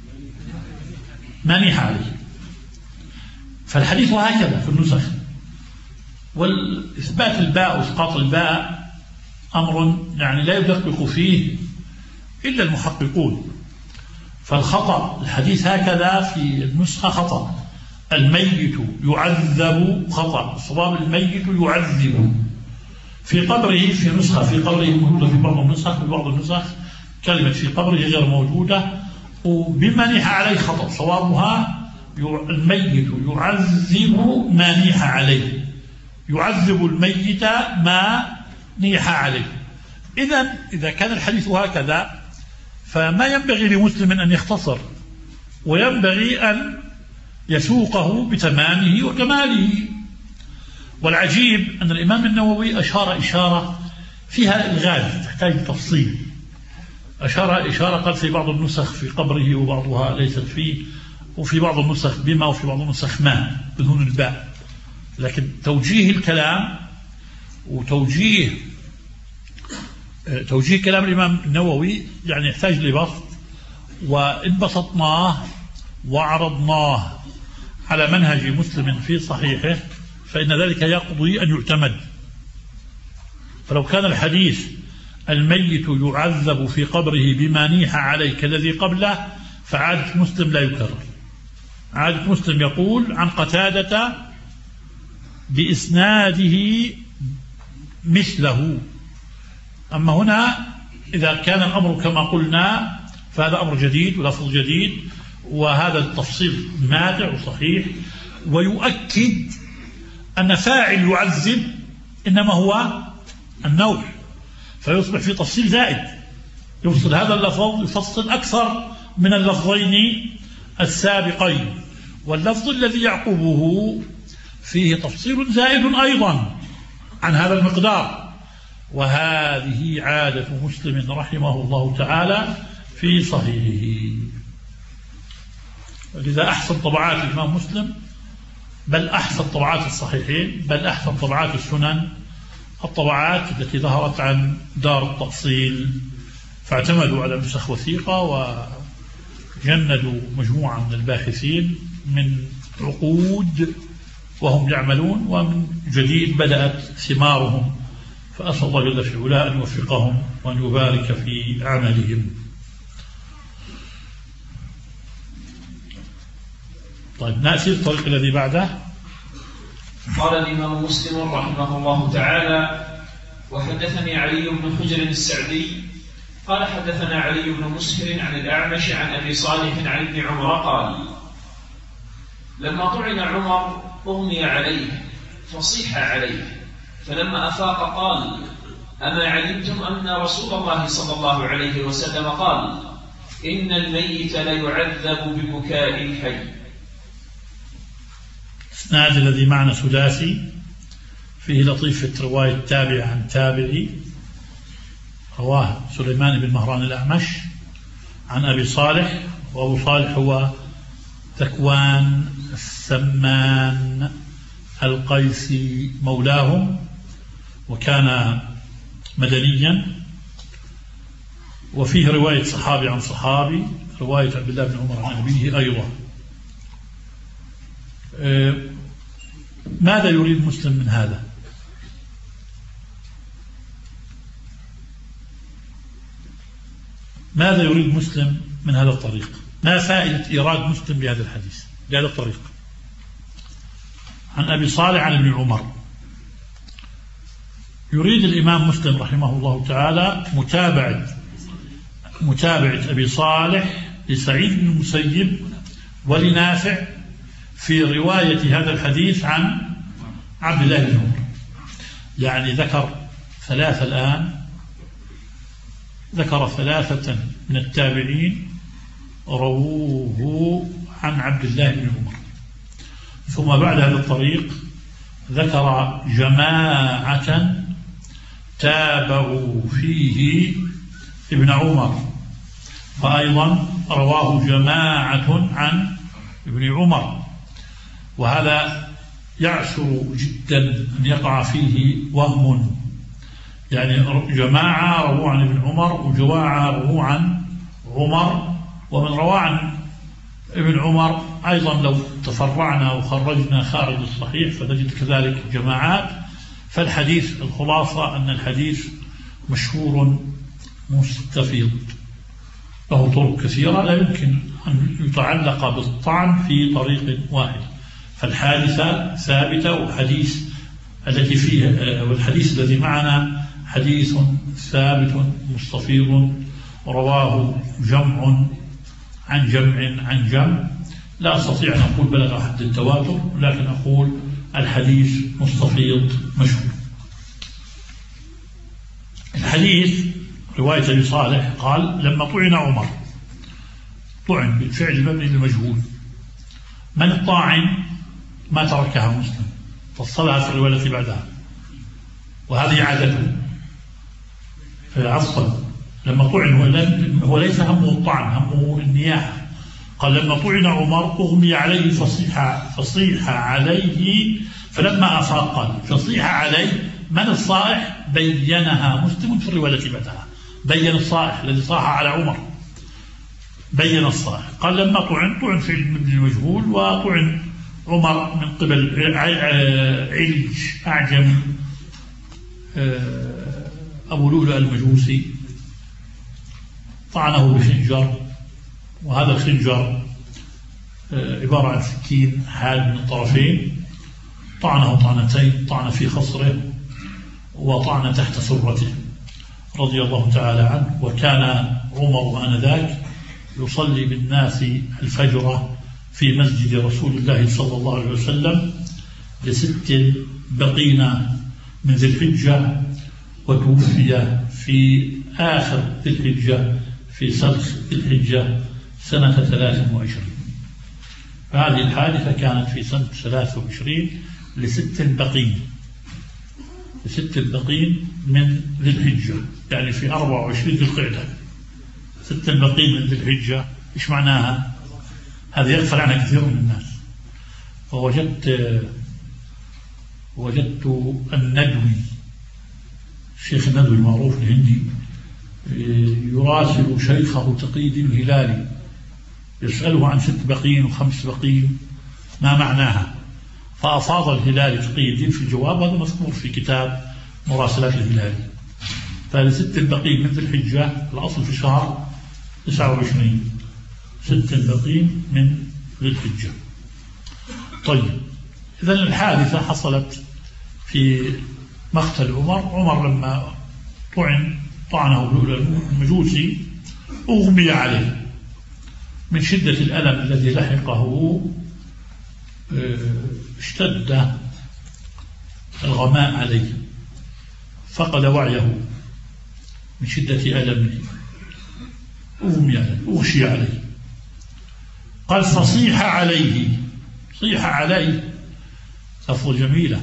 منيح عليه. فالحديث هكذا في النسخ. والإثبات الباء وإسقاط الباء أمر يعني لا يدقق فيه إلا المحققون. فالخطأ الحديث هكذا في النسخة خطأ. الميت يعذب خطأ. الصواب الميت يعذب في قبره في نسخة في قبره موجودة في بعض النسخ في بعض النسخ كلمة في قبره غير موجودة. وبمنيح عليه خطأ. صوابها الميت يعذب ما نيح عليه. يعذب الميت ما نيح عليه. إذن إذا كان الحديث هكذا فما ينبغي لمسلم أن يختصر، وينبغي أن يسوقه بتمامه وكماله. والعجيب أن الإمام النووي أشار إشارة فيها إلغاز تحتاج تفصيل. أشار إشارة قال في بعض النسخ في قبره وبعضها ليست فيه، وفي بعض النسخ بما وفي بعض النسخ ما بدون الباء. لكن توجيه الكلام وتوجيه توجيه كلام الإمام النووي يعني يحتاج لبسط، وإن بسطناه وعرضناه على منهج مسلم في صحيحه فإن ذلك يقضي أن يعتمد. فلو كان الحديث الميت يعذب في قبره بما نيح عليه كالذي قبله فعادة مسلم لا يكرر. عادة مسلم يقول عن قتادة بإسناده مثله. أما هنا إذا كان الأمر كما قلنا فهذا أمر جديد ولفظ جديد، وهذا التفصيل ماتع وصحيح ويؤكد أن فاعل يعذب إنما هو النوع، فيصبح في تفصيل زائد يفصل هذا اللفظ يفصل أكثر من اللفظين السابقين. واللفظ الذي يعقبه فيه تفصيل زائد أيضا عن هذا المقدار. وهذه عادة مسلم رحمه الله تعالى في صحيحه. لذا أحسن طبعات الإمام مسلم، بل أحسن طبعات الصحيحين، بل أحسن طبعات السنن الطبعات التي ظهرت عن دار التأصيل، فاعتمدوا على نسخ وثيقة وجندوا مجموعة من الباحثين من عقود وهم يعملون، ومن جديد بدأت ثمارهم. فأسأل الله جل في علاه أن يوفقهم وأن يبارك في عملهم. طيب نأتي الطريق الذي بعده. قال الإمام مسلم رحمه الله تعالى: وحدثني علي بن حجر السعدي قال حدثنا علي بن مسهر عن الأعمش عن أبي صالح عن ابن عمر قال: لما طعن عمر أغمي عليه فصيح عليه، فلما أفاق قال: أما علمتم أن رسول الله صلى الله عليه وسلم قال: إن الميت ليعذب ببكاء الحي. الإسناد الذي معنا سداسي فيه لطيفة رواية تابع عن تابعي، رواه سليمان بن مهران الأعمش عن أبي صالح، وأبو صالح هو ذكوان السمان القيسي مولاهم، وكان مدنيا. وفيه رواية صحابي عن صحابي، رواية عبد الله بن عمر عن أبيه أيضا. ماذا يريد مسلم من هذا؟ ماذا يريد مسلم من هذا الطريق؟ ما فائدة إيراد مسلم بهذا الحديث بهذا الطريق؟ عن أبي صالح عن ابن عمر. يريد الإمام مسلم رحمه الله تعالى متابعة متابعة أبي صالح لسعيد بن المسيب ولنافع في رواية هذا الحديث عن عبد الله بن عمر. يعني ذكر ثلاثة الآن، ذكر ثلاثة من التابعين رووه عن عبد الله بن عمر. ثم بعد هذا الطريق ذكر جماعة تابعوا فيه ابن عمر، فأيضا رواه جماعة عن ابن عمر. وهذا يعسر جدا أن يقع فيه وهم يعني جماعة رووا عن ابن عمر وجماعة رووا عن عمر، ومن روى عن ابن عمر أيضا لو تفرعنا وخرجنا خارج الصحيح فنجد كذلك جماعات. فالحديث الخلاصة أن الحديث مشهور مستفيض له طرق كثيرة لا يمكن أن يتعلق بالطعن في طريق واحد. فالحادثة ثابتة، وحديث التي فيه والحديث الذي معنا حديث ثابت مستفيض رواه جمع عن جمع عن جمع. لا أستطيع أن أقول بلغ حد التواتر، لكن أقول الحديث مستفيض مشهور. الحديث رواية أبي صالح قال لما طعن عمر، طعن بالفعل مبني للمجهول، من الطاعن ما تركها مسلم فصلها في الرواية التي بعدها، وهذه عادته. فعصب لما طعن هو ليس همه الطعن، همه النياحة. قال لما طعن عمر أغمي عليه فصيح, فصيح عليه فلما أفاق قال فصيح عليه. من الصائح؟ بينها مسلم في الرواية التي بعدها، بين الصائح الذي صاح على عمر، بين الصائح. قال لما طعن، طعن في المجهول، وطعن عمر من قبل علج أعجم أبو لؤلؤ المجوسي، طعنه بخنجر، وهذا الخنجر عبارة عن سكين حاد من الطرفين، طعنه طعنتين، طعن في خصره وطعن تحت سرته رضي الله تعالى عنه. وكان عمر آنذاك يصلي بالناس الفجر في مسجد رسول الله صلى الله عليه وسلم لست بقين من ذي الحجة، وتوفي في آخر ذي الحجة في سلخ ذي الحجة سنة ثلاث وعشرين. فهذه الحادثة كانت في سنة ثلاث وعشرين لست بقين، لست بقين من ذي الحجة، يعني في أربع وعشرين ذي القعدة. ست بقين من ذي الحجة إيش معناها؟ هذا يغفل عنها كثير من الناس. فوجدت وجدت الندوي، الشيخ الندوي المعروف الهندي، يراسل شيخه تقي الدين الهلالي يسأله عن ست بقين وخمس بقين ما معناها، فأفاض الهلالي تقي الدين في الجواب، هذا مذكور في كتاب مراسلات الهلالي. فلست بقين من ذي الحجة الأصل في شهر تسعة وعشرين، ست بقين من ذي الحجة. طيب، إذن الحادثة حصلت في مقتل عمر. عمر لما طعن طعنه المجوسي أغمي عليه من شدة الألم الذي لحقه، اشتد الغماء عليه، فقد وعيه من شدة ألمه، أغمي عليه، أغشي عليه. قال فصيح عليه، صيح عليه لفظة جميلة،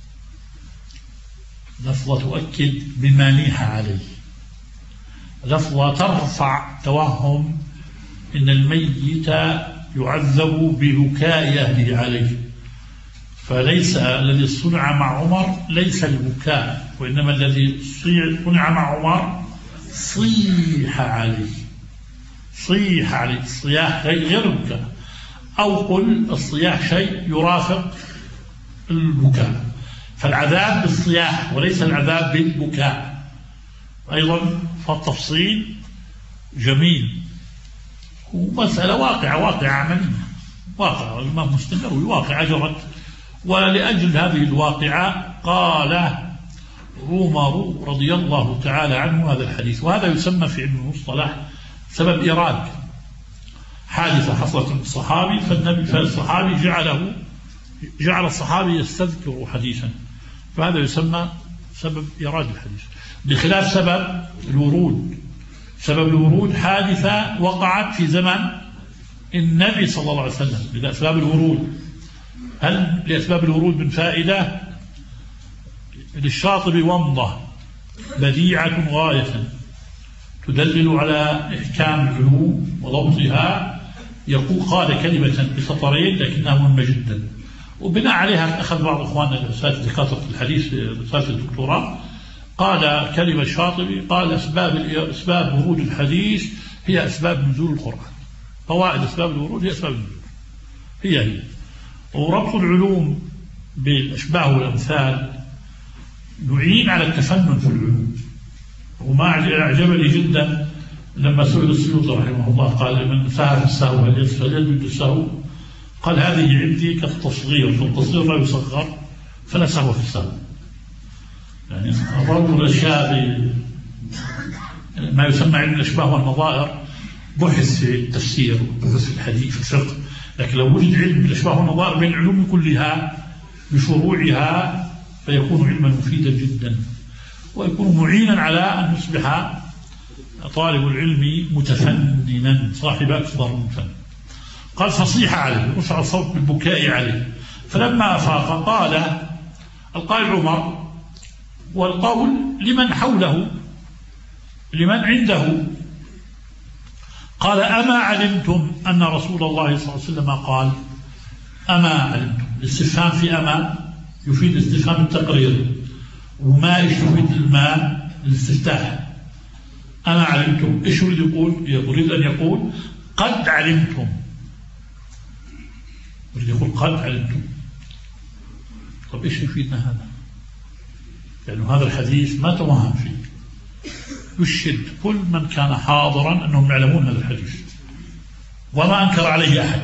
لفظة تؤكد بما نيح عليه، لفظة ترفع توهم إن الميت يعذب ببكاء أهله عليه. فليس الذي صنع مع عمر ليس البكاء، وإنما الذي صنع مع عمر صيح عليه، صيح عليه، الصياح غير البكاء، أو قل الصياح شيء يرافق البكاء، فالعذاب بالصياح وليس العذاب بالبكاء. أيضا فالتفصيل جميل، ومسألة واقعة، واقعة عملية، واقعة الإمام مسلم يروي واقعة جرت، ولأجل هذه الواقعة قال عمر رضي الله تعالى عنه هذا الحديث. وهذا يسمى في علم المصطلح سبب إيراد، حادثة حصلت من الصحابي، فالنبي فالصحابي جعله جعل الصحابي يستذكر حديثا، فهذا يسمى سبب إيراد الحديث، بخلاف سبب الورود. سبب الورود حادثة وقعت في زمن النبي صلى الله عليه وسلم. لذا أسباب الورود، هل لأسباب الورود من فائدة؟ للشاطبي ومضة بديعة غاية تدلل على إحكام العلوم وضبطها. يقول قال كلمة بسطرين لكنها مهمة جدا، وبناء عليها أخذ بعض إخواننا الأساتذة دكاترة الحديث أساتذة الدكتوراه قال كلمة الشاطبي قال أسباب أسباب ورود الحديث هي أسباب نزول القرآن. فوائد أسباب الورود هي أسباب النزول هي هي. وربط العلوم بالأشباه والأمثال يعين على التفنن في العلوم. وما أعجبني جدا لما سئل السيوطي رحمه الله قال من سهى في السهو هل يجد السهو؟ قال هذه عندي كالتصغير، فالتصغير لا يصغر فلا سهو في السهو. يعني ربط الأشياء ما يسمى علم الأشباه والنظائر بحث في التفسير وبحث في الحديث في الفقه، لكن لو وجد علم الأشباه والنظائر بين العلوم كلها بفروعها فيكون علما مفيدا جدا، ويكون معينا على أن يصبح طالب العلم متفننا صاحب أكثر من فن. قال فصيح عليه، رفع الصوت بالبكاء عليه، فلما أفاق قال القائل عمر والقول لمن حوله لمن عنده، قال أما علمتم أن رسول الله صلى الله عليه وسلم قال أما علمتم. الاستفهام في أما يفيد استفهام التقرير، وما يفيد الماء الاستفتاح. أما علمتم إيش يريد يقول؟ يريد أن يقول قد علمتم، يريد يقول قد علمتم. طب إيش يفيدنا هذا؟ لأنه هذا الحديث ما توهم فيه، يشهد كل من كان حاضرا أنهم يعلمون هذا الحديث وما أنكر عليه أحد.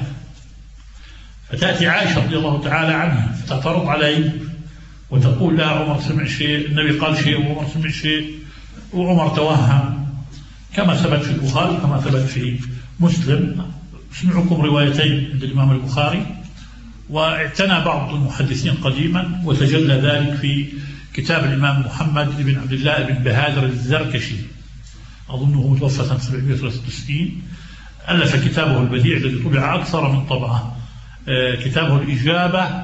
فتأتي عائشة رضي الله تعالى عنها فتعترض عليه وتقول لا عمر سمع شيء، النبي قال شيء وعمر سمع شيء، وعمر توهم، كما ثبت في البخاري كما ثبت في مسلم. سمعكم روايتين عند الإمام البخاري، واعتنى بعض المحدثين قديما وتجلى ذلك في كتاب الإمام محمد بن عبد الله بن بهادر الزركشي، أظنه متوفى سنة سبعمائة وثلاثة وتسعين، ألف كتابه البديع الذي طبع أكثر من طبعة، كتابه الإجابة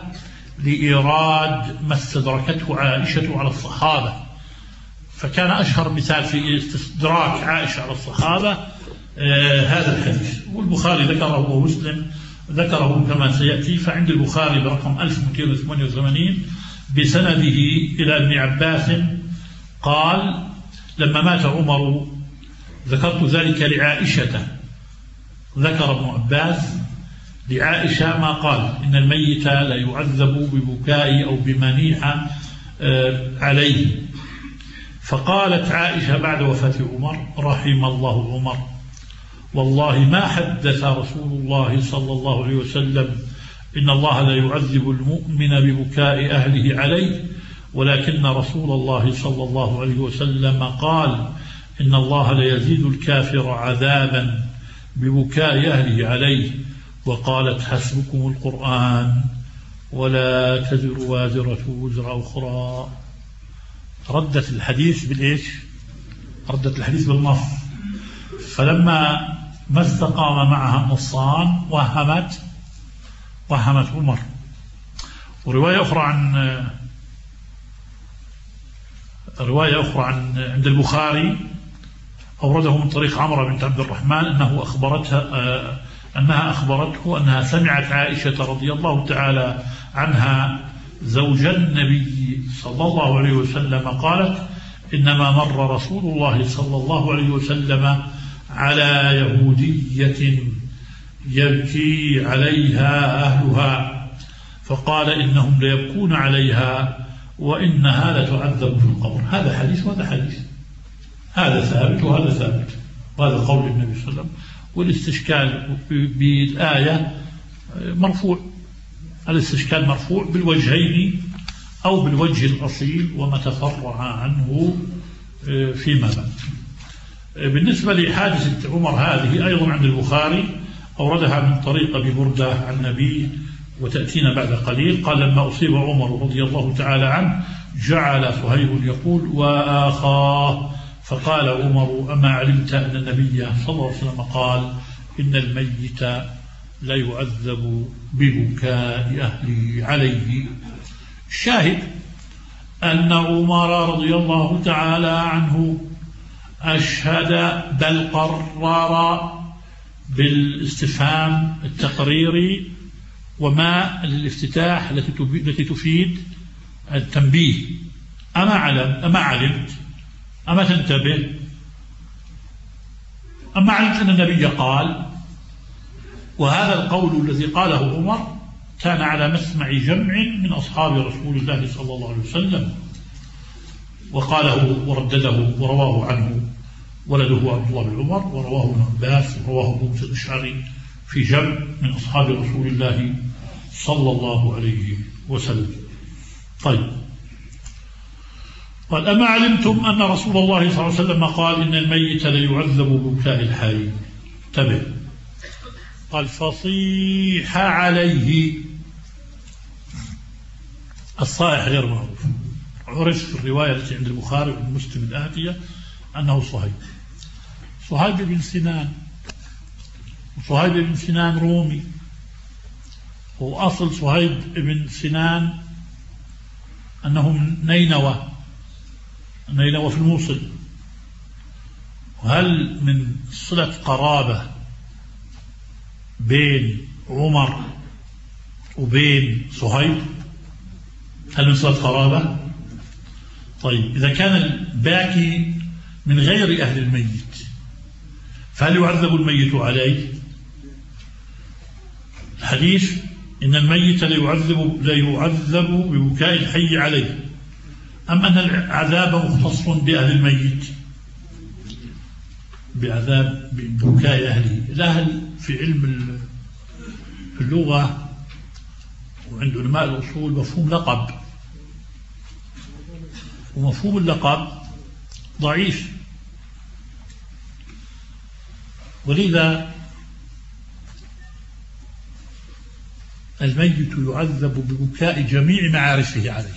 لإيراد ما استدركته عائشة على الصحابة. فكان أشهر مثال في استدراك عائشة على الصحابة هذا الحديث، والبخاري ذكره ومسلم ذكره كما سيأتي. فعند البخاري برقم ألف ومئتين وثمانية وثمانين بسنده إلى ابن عباس قال لما مات عمر ذكرت ذلك لعائشة، ذكر ابن عباس لعائشة ما قال إن الميت لا يعذب ببكاء أو بمنيحة عليه. فقالت عائشة بعد وفاة عمر رحم الله عمر، والله ما حدث رسول الله صلى الله عليه وسلم إن الله لا يعذب المؤمن ببكاء أهله عليه، ولكن رسول الله صلى الله عليه وسلم قال إن الله لا يزيد الكافر عذابا ببكاء أهله عليه. وقالت حسبكم القرآن ولا تزر وازرة وزر أخرى. ردت الحديث بالإيش؟ ردت الحديث بالنص. فلما ما استقام معها النصان وهمت وهمت عمر. ورواية أخرى عن رواية أخرى عن عند البخاري أورده من طريق عمرو بنت عبد الرحمن أنه أخبرتها أنها أخبرته أنها سمعت عائشة رضي الله تعالى عنها زوج النبي صلى الله عليه وسلم قالت إنما مر رسول الله صلى الله عليه وسلم على يهودية يبكي عليها أهلها فقال إنهم ليبكون عليها وإنها لتعذب في القبر. هذا حديث وهذا حديث، هذا ثابت وهذا ثابت، وهذا قول النبي صلى الله عليه وسلم. والاستشكال بالآية مرفوع، الاستشكال مرفوع بالوجهين أو بالوجه الأصيل وما تفرع عنه فيما بعد. بالنسبة لحادثة عمر هذه أيضا عند البخاري أوردها من طريق أبي بردة عن النبي وتأتينا بعد قليل. قال لما أصيب عمر رضي الله تعالى عنه جعل صهيب يقول وآخاه، فقال عمر أما علمت أن النبي صلى الله عليه وسلم قال إن الميت لا يعذب ببكاء أهله عليه. الشاهد أن عمر رضي الله تعالى عنه أشهد بل قرر بالاستفهام التقريري وما الافتتاح التي تفيد التنبيه أما علم أما علمت أما تنتبه أما علمت أن النبي قال. وهذا القول الذي قاله عمر كان على مسمع جمع من أصحاب رسول الله صلى الله عليه وسلم، وقاله وردده ورواه عنه ولده عبد الله بن عمر، ورواه ابن عباس، ورواه أبو موسى الأشعري في جمع من أصحاب رسول الله صلى الله عليه وسلم. طيب، قال أما علمتم أن رسول الله صلى الله عليه وسلم قال إن الميت ليعذب ببكاء الحي. انتبه، قال فصيح عليه. الصائح غير معروف، عرف في الرواية التي عند البخاري ومسلم الآتية أنه صهيب صهيب بن سنان، وصهيب بن سنان رومي، وأصل صهيب بن سنان أنه من نينوى نينوى في الموصل. وهل من صلة قرابة بين عمر وبين صهيب؟ هل من صلة قرابة؟ طيب، إذا كان الباكي من غير أهل الميت فهل يعذب الميت عليه؟ الحديث إن الميت ليعذب, ليعذب ببكاء الحي عليه، أم أن العذاب مختص بأهل الميت؟ بعذاب ببكاء أهله. الأهل في علم اللغة وعند علماء الأصول مفهوم لقب، ومفهوم اللقب ضعيف، ولذا الميت يعذب ببكاء جميع معارفه عليه.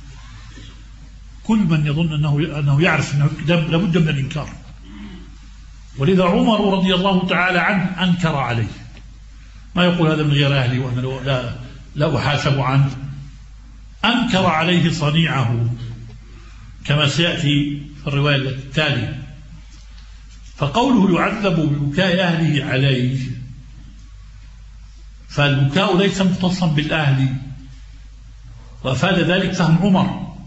كل من يظن أنه, أنه يعرف أنه لابد من الإنكار، ولذا عمر رضي الله تعالى عنه أنكر عليه، ما يقول هذا من غير أهلي وأنا لا, لا أحاسب عنه، أنكر عليه صنيعه كما سيأتي في الرواية التالية. فقوله يعذب ببكاء أهله عليه، فالبكاء ليس مختصا بالأهل، وأفاد ذلك فهم عمر،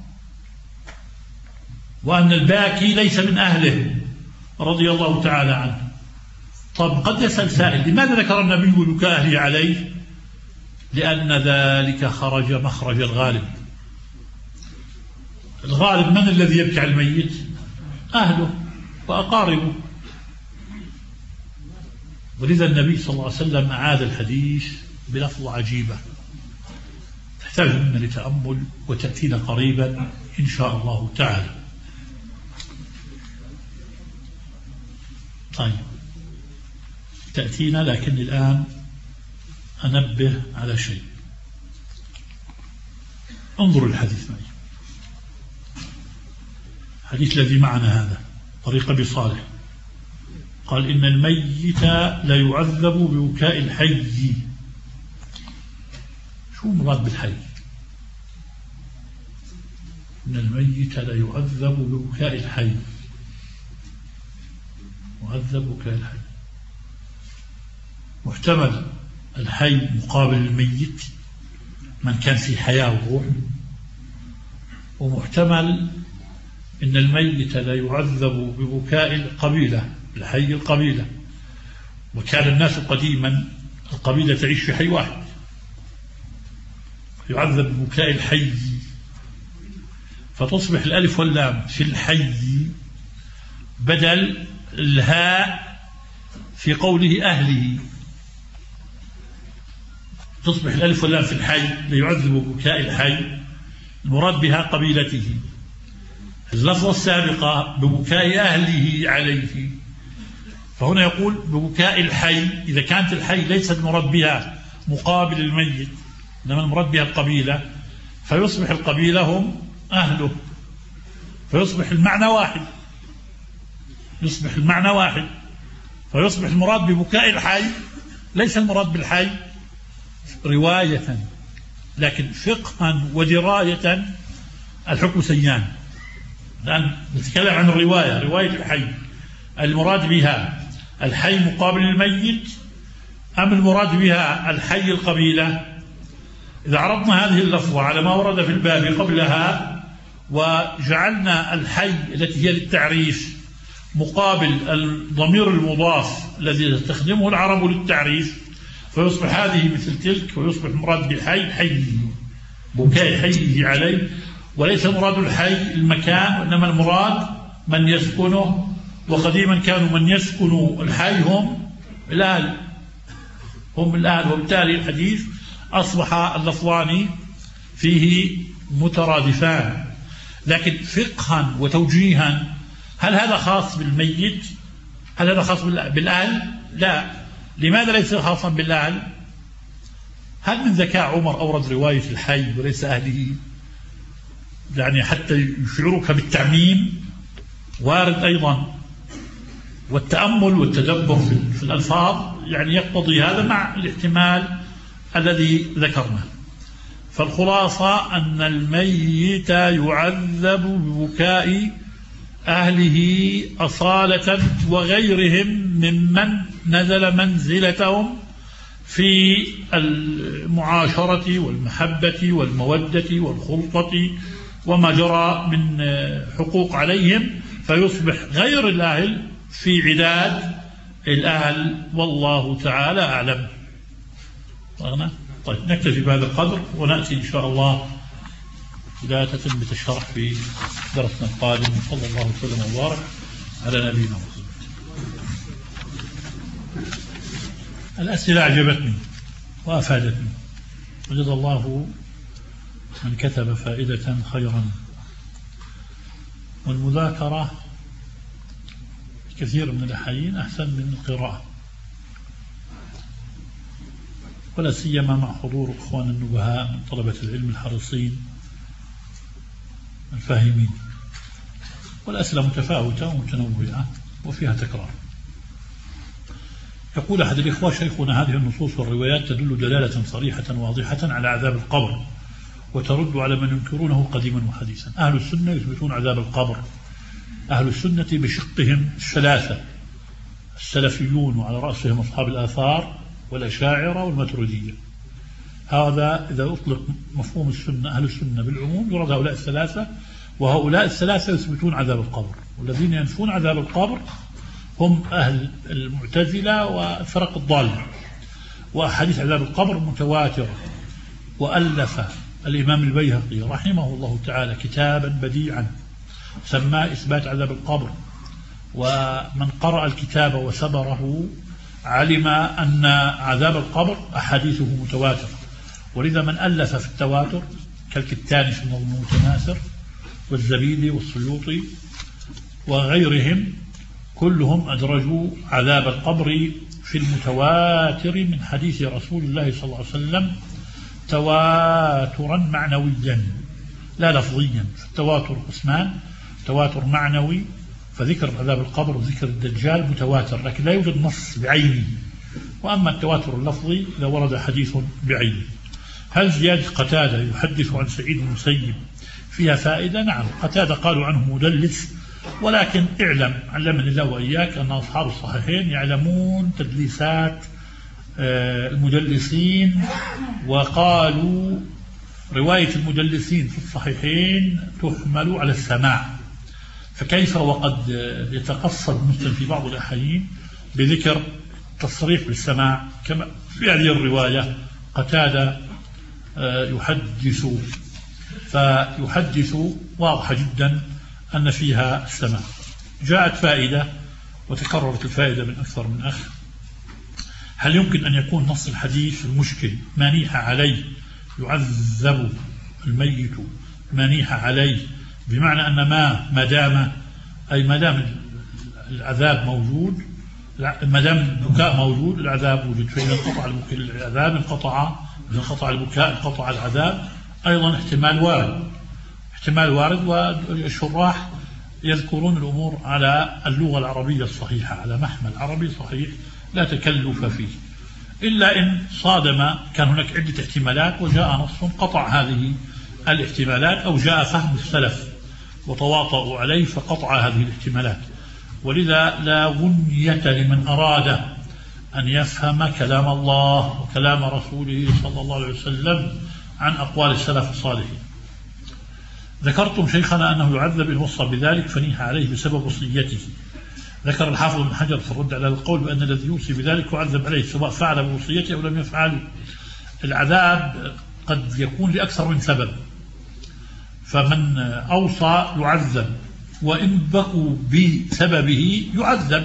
وأن الباكي ليس من أهله رضي الله تعالى عنه. طب قد يسأل سائل لماذا ذكر النبي بكاء أهله عليه؟ لأن ذلك خرج مخرج الغالب. الغالب من الذي يبكي على الميت؟ أهله وأقاربه، ولذا النبي صلى الله عليه وسلم أعاد الحديث بلفظ عجيبة تحتاج منا لتأمل وتأتينا قريبا إن شاء الله تعالى. طيب، تأتينا، لكن الآن أنبه على شيء. انظروا الحديث معي، الحديث الذي معنا هذا طريق أبي صالح قال إن الميت لا يعذب ببكاء الحي. شو مراد بالحي؟ إن الميت لا يعذب ببكاء الحي، معذب ببكاء الحي. محتمل الحي مقابل الميت من كان في حياة وروح، ومحتمل إن الميت لا يعذب ببكاء القبيلة، الحي القبيلة، وكان الناس قديما القبيلة تعيش في حي واحد، يعذب ببكاء الحي، فتصبح الألف واللام في الحي بدل الهاء في قوله أهله، تصبح الألف واللام في الحي ليعذب ببكاء الحي، المراد بها قبيلته. اللفظة السابقة ببكاء أهله عليه، فهنا يقول ببكاء الحي. إذا كانت الحي ليست مراد بها مقابل الميت، إنما المراد بها القبيلة، فيصبح القبيلة هم أهله، فيصبح المعنى واحد، يصبح المعنى واحد، فيصبح المراد ببكاء الحي ليس المراد بالحي رواية، لكن فقها ودراية الحكم سيان. الآن نتكلم عن الرواية، رواية الحي المراد بها الحي مقابل الميت أم المراد بها الحي القبيلة؟ إذا عرضنا هذه اللفظة على ما ورد في الباب قبلها وجعلنا الحي التي هي للتعريف مقابل الضمير المضاف الذي يستخدمه العرب للتعريف، فيصبح هذه مثل تلك، ويصبح مراد بالحي حيه، بكاء حيه عليه، وليس مراد الحي المكان، وإنما المراد من يسكنه. وقديما كانوا من يسكنوا الحي هم الأهل، هم الأهل، وبالتالي الحديث أصبح اللفظان فيه مترادفان. لكن فقها وتوجيها هل هذا خاص بالميت؟ هل هذا خاص بالأهل؟ لا. لماذا ليس خاصا بالأهل؟ هل من ذكاء عمر أورد رواية الحي وليس أهله؟ يعني حتى يشعرك بالتعميم. وارد أيضا، والتأمل والتدبر في الألفاظ يعني يقتضي هذا مع الاحتمال الذي ذكرناه. فالخلاصة أن الميت يعذب ببكاء أهله أصالة وغيرهم ممن نزل منزلتهم في المعاشرة والمحبة والمودة والخلطة وما جرى من حقوق عليهم، فيصبح غير الأهل في عداد الأهل، والله تعالى أعلم. طيب نكتفي بهذا القدر، ونأتي إن شاء الله إلى تتمة الشرح في درسنا القادم. صلى الله وسلم وبارك على نبينا محمد. الأسئلة أعجبتني وأفادتني، وجزا الله من كتب فائدة خيرا. والمذاكرة كثير من الأحيان أحسن من القراءة، ولا سيما مع حضور إخوان النبهاء من طلبة العلم الحريصين الفاهمين. والأسئلة متفاوتة ومتنوعة وفيها تكرار. يقول أحد الإخوة: شيخنا، هذه النصوص والروايات تدل دلالة صريحة واضحة على عذاب القبر، وترد على من ينكرونه قديما وحديثا. أهل السنة يثبتون عذاب القبر، أهل السنة بشقهم الثلاثة، السلفيون وعلى رأسهم أصحاب الآثار والأشاعرة والماتريدية. هذا إذا أطلق مفهوم السنة، أهل السنة بالعموم، يراد هؤلاء الثلاثة، وهؤلاء الثلاثة يثبتون عذاب القبر. والذين ينفون عذاب القبر هم أهل المعتزلة والفرق الضالة. وأحاديث عذاب القبر متواترة. وألف الإمام البيهقي رحمه الله تعالى كتابا بديعا سماه إثبات عذاب القبر، ومن قرأ الكتاب وسبره علم أن عذاب القبر أحاديثه متواترة. ولذا من ألف في التواتر كالكتاني في النظم المتناثر والزبيدي والسيوطي وغيرهم كلهم أدرجوا عذاب القبر في المتواتر من حديث رسول الله صلى الله عليه وسلم تواترا معنويا لا لفظيا. التواتر قسمان: تواتر معنوي، فذكر عذاب القبر وذكر الدجال متواتر، لكن لا يوجد نص بعينه. وأما التواتر اللفظي إذا ورد حديث بعينه. هل زيادة قتادة يحدث عن سعيد بن المسيب فيها فائدة؟ نعم، قتادة قالوا عنه مدلس، ولكن اعلم علمني الله وإياك أن أصحاب الصحيحين يعلمون تدليسات المدلسين، وقالوا رواية المدلسين في الصحيحين تحمل على السماع، فكيف وقد يتقصد مسلم في بعض الأحيان بذكر تصريح بالسماع كما في هذه الرواية. قتادة يحدث فيحدث واضح جدا أن فيها السماع. جاءت فائدة وتكررت الفائدة من أكثر من أخ: هل يمكن أن يكون نص الحديث المشكل منيح عليه يعذب الميت منيح عليه، بمعنى أن ما مدام أي مدام العذاب موجود، مدام البكاء موجود العذاب موجود، فإذا انقطع العذاب انقطع، إذا انقطع البكاء انقطع العذاب. أيضا احتمال وارد، احتمال وارد. والشراح يذكرون الأمور على اللغة العربية الصحيحة، على محمل عربي صحيح لا تكلف فيه، إلا إن صادم كان هناك عدة احتمالات وجاء نص قطع هذه الاحتمالات، أو جاء فهم السلف وتواطؤوا عليه فقطع هذه الاحتمالات. ولذا لا غنية لمن أراد أن يفهم كلام الله وكلام رسوله صلى الله عليه وسلم عن أقوال السلف الصالحين. ذكرتم شيخنا أنه يعذب إن وصى بذلك فنيح عليه بسبب وصيته. ذكر الحافظ بن حجر في الرد على القول بأن الذي يوصي بذلك يعذب عليه سواء فعل بوصيته أو لم يفعل. العذاب قد يكون لأكثر من سبب، فمن أوصى يعذب، وإن بقوا بسببه يعذب.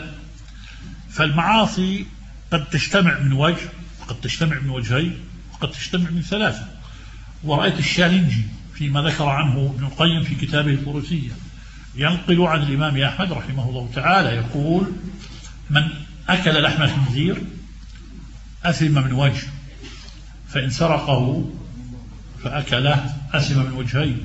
فالمعاصي قد تجتمع من وجه، قد تجتمع من وجهين، وقد تجتمع من ثلاثة. ورأيت الشالنجي فيما ذكر عنه ابن القيم في كتابه الفروسية ينقل عن الإمام أحمد رحمه الله تعالى يقول: من أكل لحم الخنزير أثم من وجه، فإن سرقه فأكله أثم من وجهين،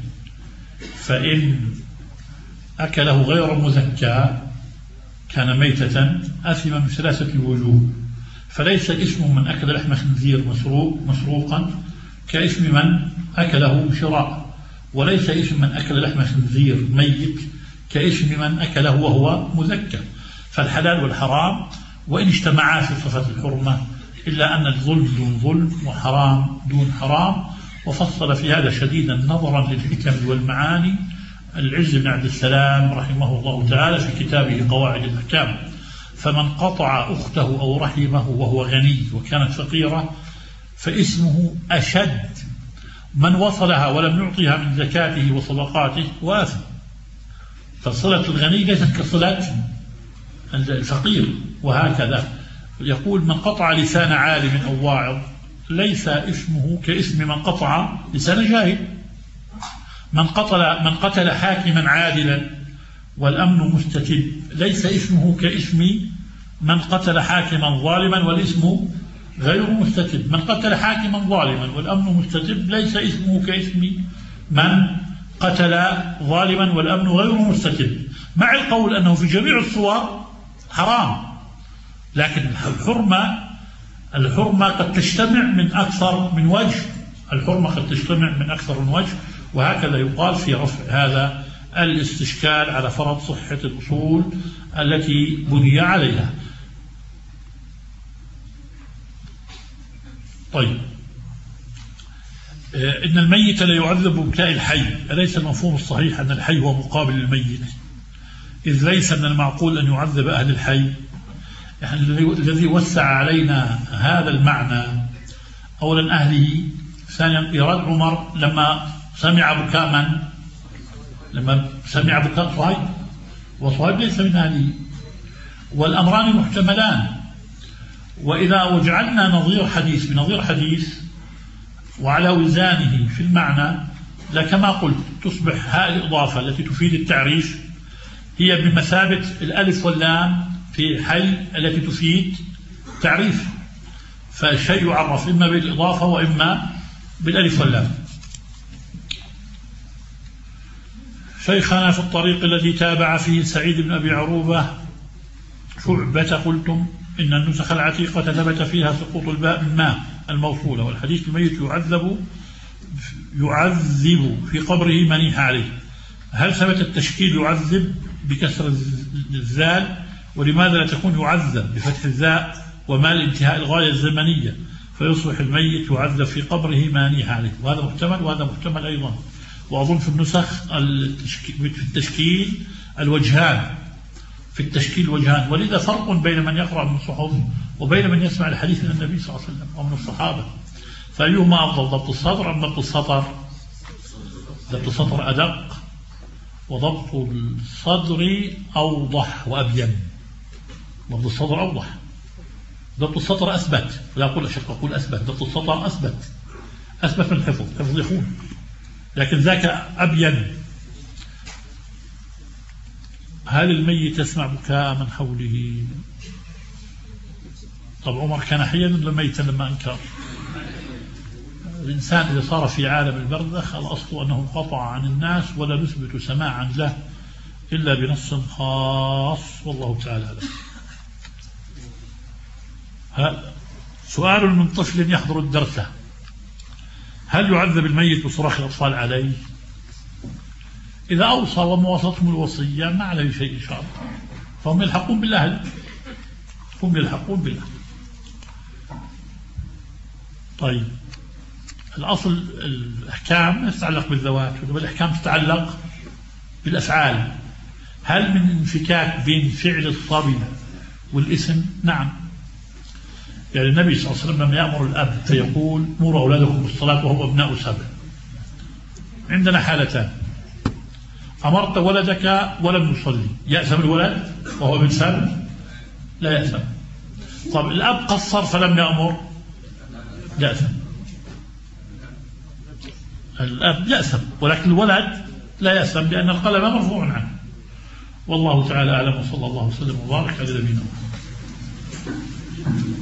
فإن أكله غير مزكى كان ميتة أثم من ثلاثة وجوه. فليس اسم من أكل لحم خنزير مسروق مسروقا كاسم من أكله شراء، وليس اسم من أكل لحم خنزير ميت كاسم من أكله وهو مزكى. فالحلال والحرام وإن اجتمعا في صفة الحرمة إلا أن الظلم دون ظلم وحرام دون حرام. وفصل في هذا شديدا نظرا للحكم والمعاني العز بن عبد السلام رحمه الله تعالى في كتابه قواعد الأحكام: فمن قطع أخته أو رحمه وهو غني وكانت فقيرة فاسمه أشد من وصلها ولم يعطيها من زكاته وصدقاته وآثم. فصلة الغني ليست كصلة الفقير. وهكذا يقول: من قطع لسان عالم أو واعظ ليس اسمه كاسم من قطع لسان جاهل. من قتل من قتل حاكما عادلا والأمن مستتب ليس اسمه كاسم من قتل حاكما ظالما والاسم غير مستتب. من قتل حاكما ظالما والأمن مستتب ليس اسمه كاسم من قتل ظالما والأمن غير مستتب، مع القول أنه في جميع الصور حرام. لكن الحرمة الحرمة قد تجتمع من أكثر من وجه، الحرمة قد تجتمع من أكثر من وجه. وهكذا يقال في رفع هذا الاستشكال على فرض صحة الأصول التي بني عليها. طيب، إن الميت لا يعذب ببكاء الحي، أليس المفهوم الصحيح أن الحي هو مقابل الميت؟ إذ ليس من المعقول أن يعذب أهل الحي. يعني الذي وسع علينا هذا المعنى أولا أهله، ثانيا إيراد عمر لما سمع بكاء من؟ لما سمع بكاء صهيب، وصهيب ليس من أهله، والأمران محتملان. وإذا وجعلنا نظير حديث بنظير حديث وعلى وزانه في المعنى، لكما قلت تصبح هاء الإضافة التي تفيد التعريف هي بمثابة الألف واللام في حي التي تفيد تعريف. فالشيء يعرف إما بالإضافة وإما بالألف واللام. شيخنا في الطريق الذي تابع فيه سعيد بن أبي عروبة شعبة قلتم إن النسخ العتيقة ثبت فيها سقوط الباء من ماء الموصولة، والحديث الميت يعذب يعذب في قبره منيح عليه. هل ثبت التشكيل يعذب بكسر الزال؟ ولماذا لا تكون يعذب بفتح الزاء وما لانتهاء الغاية الزمنية فيصبح الميت يعذب في قبره منيح عليه؟ وهذا محتمل وهذا محتمل أيضا. وأظن في النسخ في التشكيل الوجهان في التشكيل وجهان، ولذا فرق بين من يقرأ من الصحف وبين من يسمع الحديث من النبي صلى الله عليه وسلم ومن الصحابة. فأيهما أفضل، ضبط الصدر أم ضبط السطر؟ ضبط السطر أدق، وضبط الصدر أوضح وأبين. ضبط الصدر أوضح، ضبط السطر أثبت، لا أقول أشك أقول أثبت. ضبط السطر أثبت أثبت من الحفظ، حفظ يخون، لكن ذاك أبين. هل الميت يسمع بكاء من حوله؟ طب عمر كان حيا ولا ميتا لما أنكر؟ الإنسان إذا صار في عالم البرزخ الأصل أنه انقطع عن الناس ولا نثبت سماعا له إلا بنص خاص، والله تعالى أعلم. سؤال من طفل يحضر الدرس: هل يعذب الميت بصراخ الأطفال عليه؟ إذا أوصى وما وصلتهم الوصية ما عليه شيء إن شاء الله، فهم يلحقون بالأهل، هم يلحقون بالأهل. طيب، الأصل الأحكام تتعلق بالذوات، والأحكام تتعلق بالأفعال. هل من انفكاك بين فعل الصبي والاسم؟ نعم. يعني النبي صلى الله عليه وسلم لما يأمر الأب فيقول مروا أولادكم بالصلاة وهم أبناء سبع. عندنا حالتان: أمرت ولدك ولم يصلي، يأثم الولد وهو ابن سبع؟ لا يأثم. طب الأب قصر فلم يأمر، يأثم. الأب يأثم ولكن الولد لا يأثم لأن القلم مرفوع عنه. والله تعالى أعلم، وصلى الله وسلم وبارك على نبينا محمد.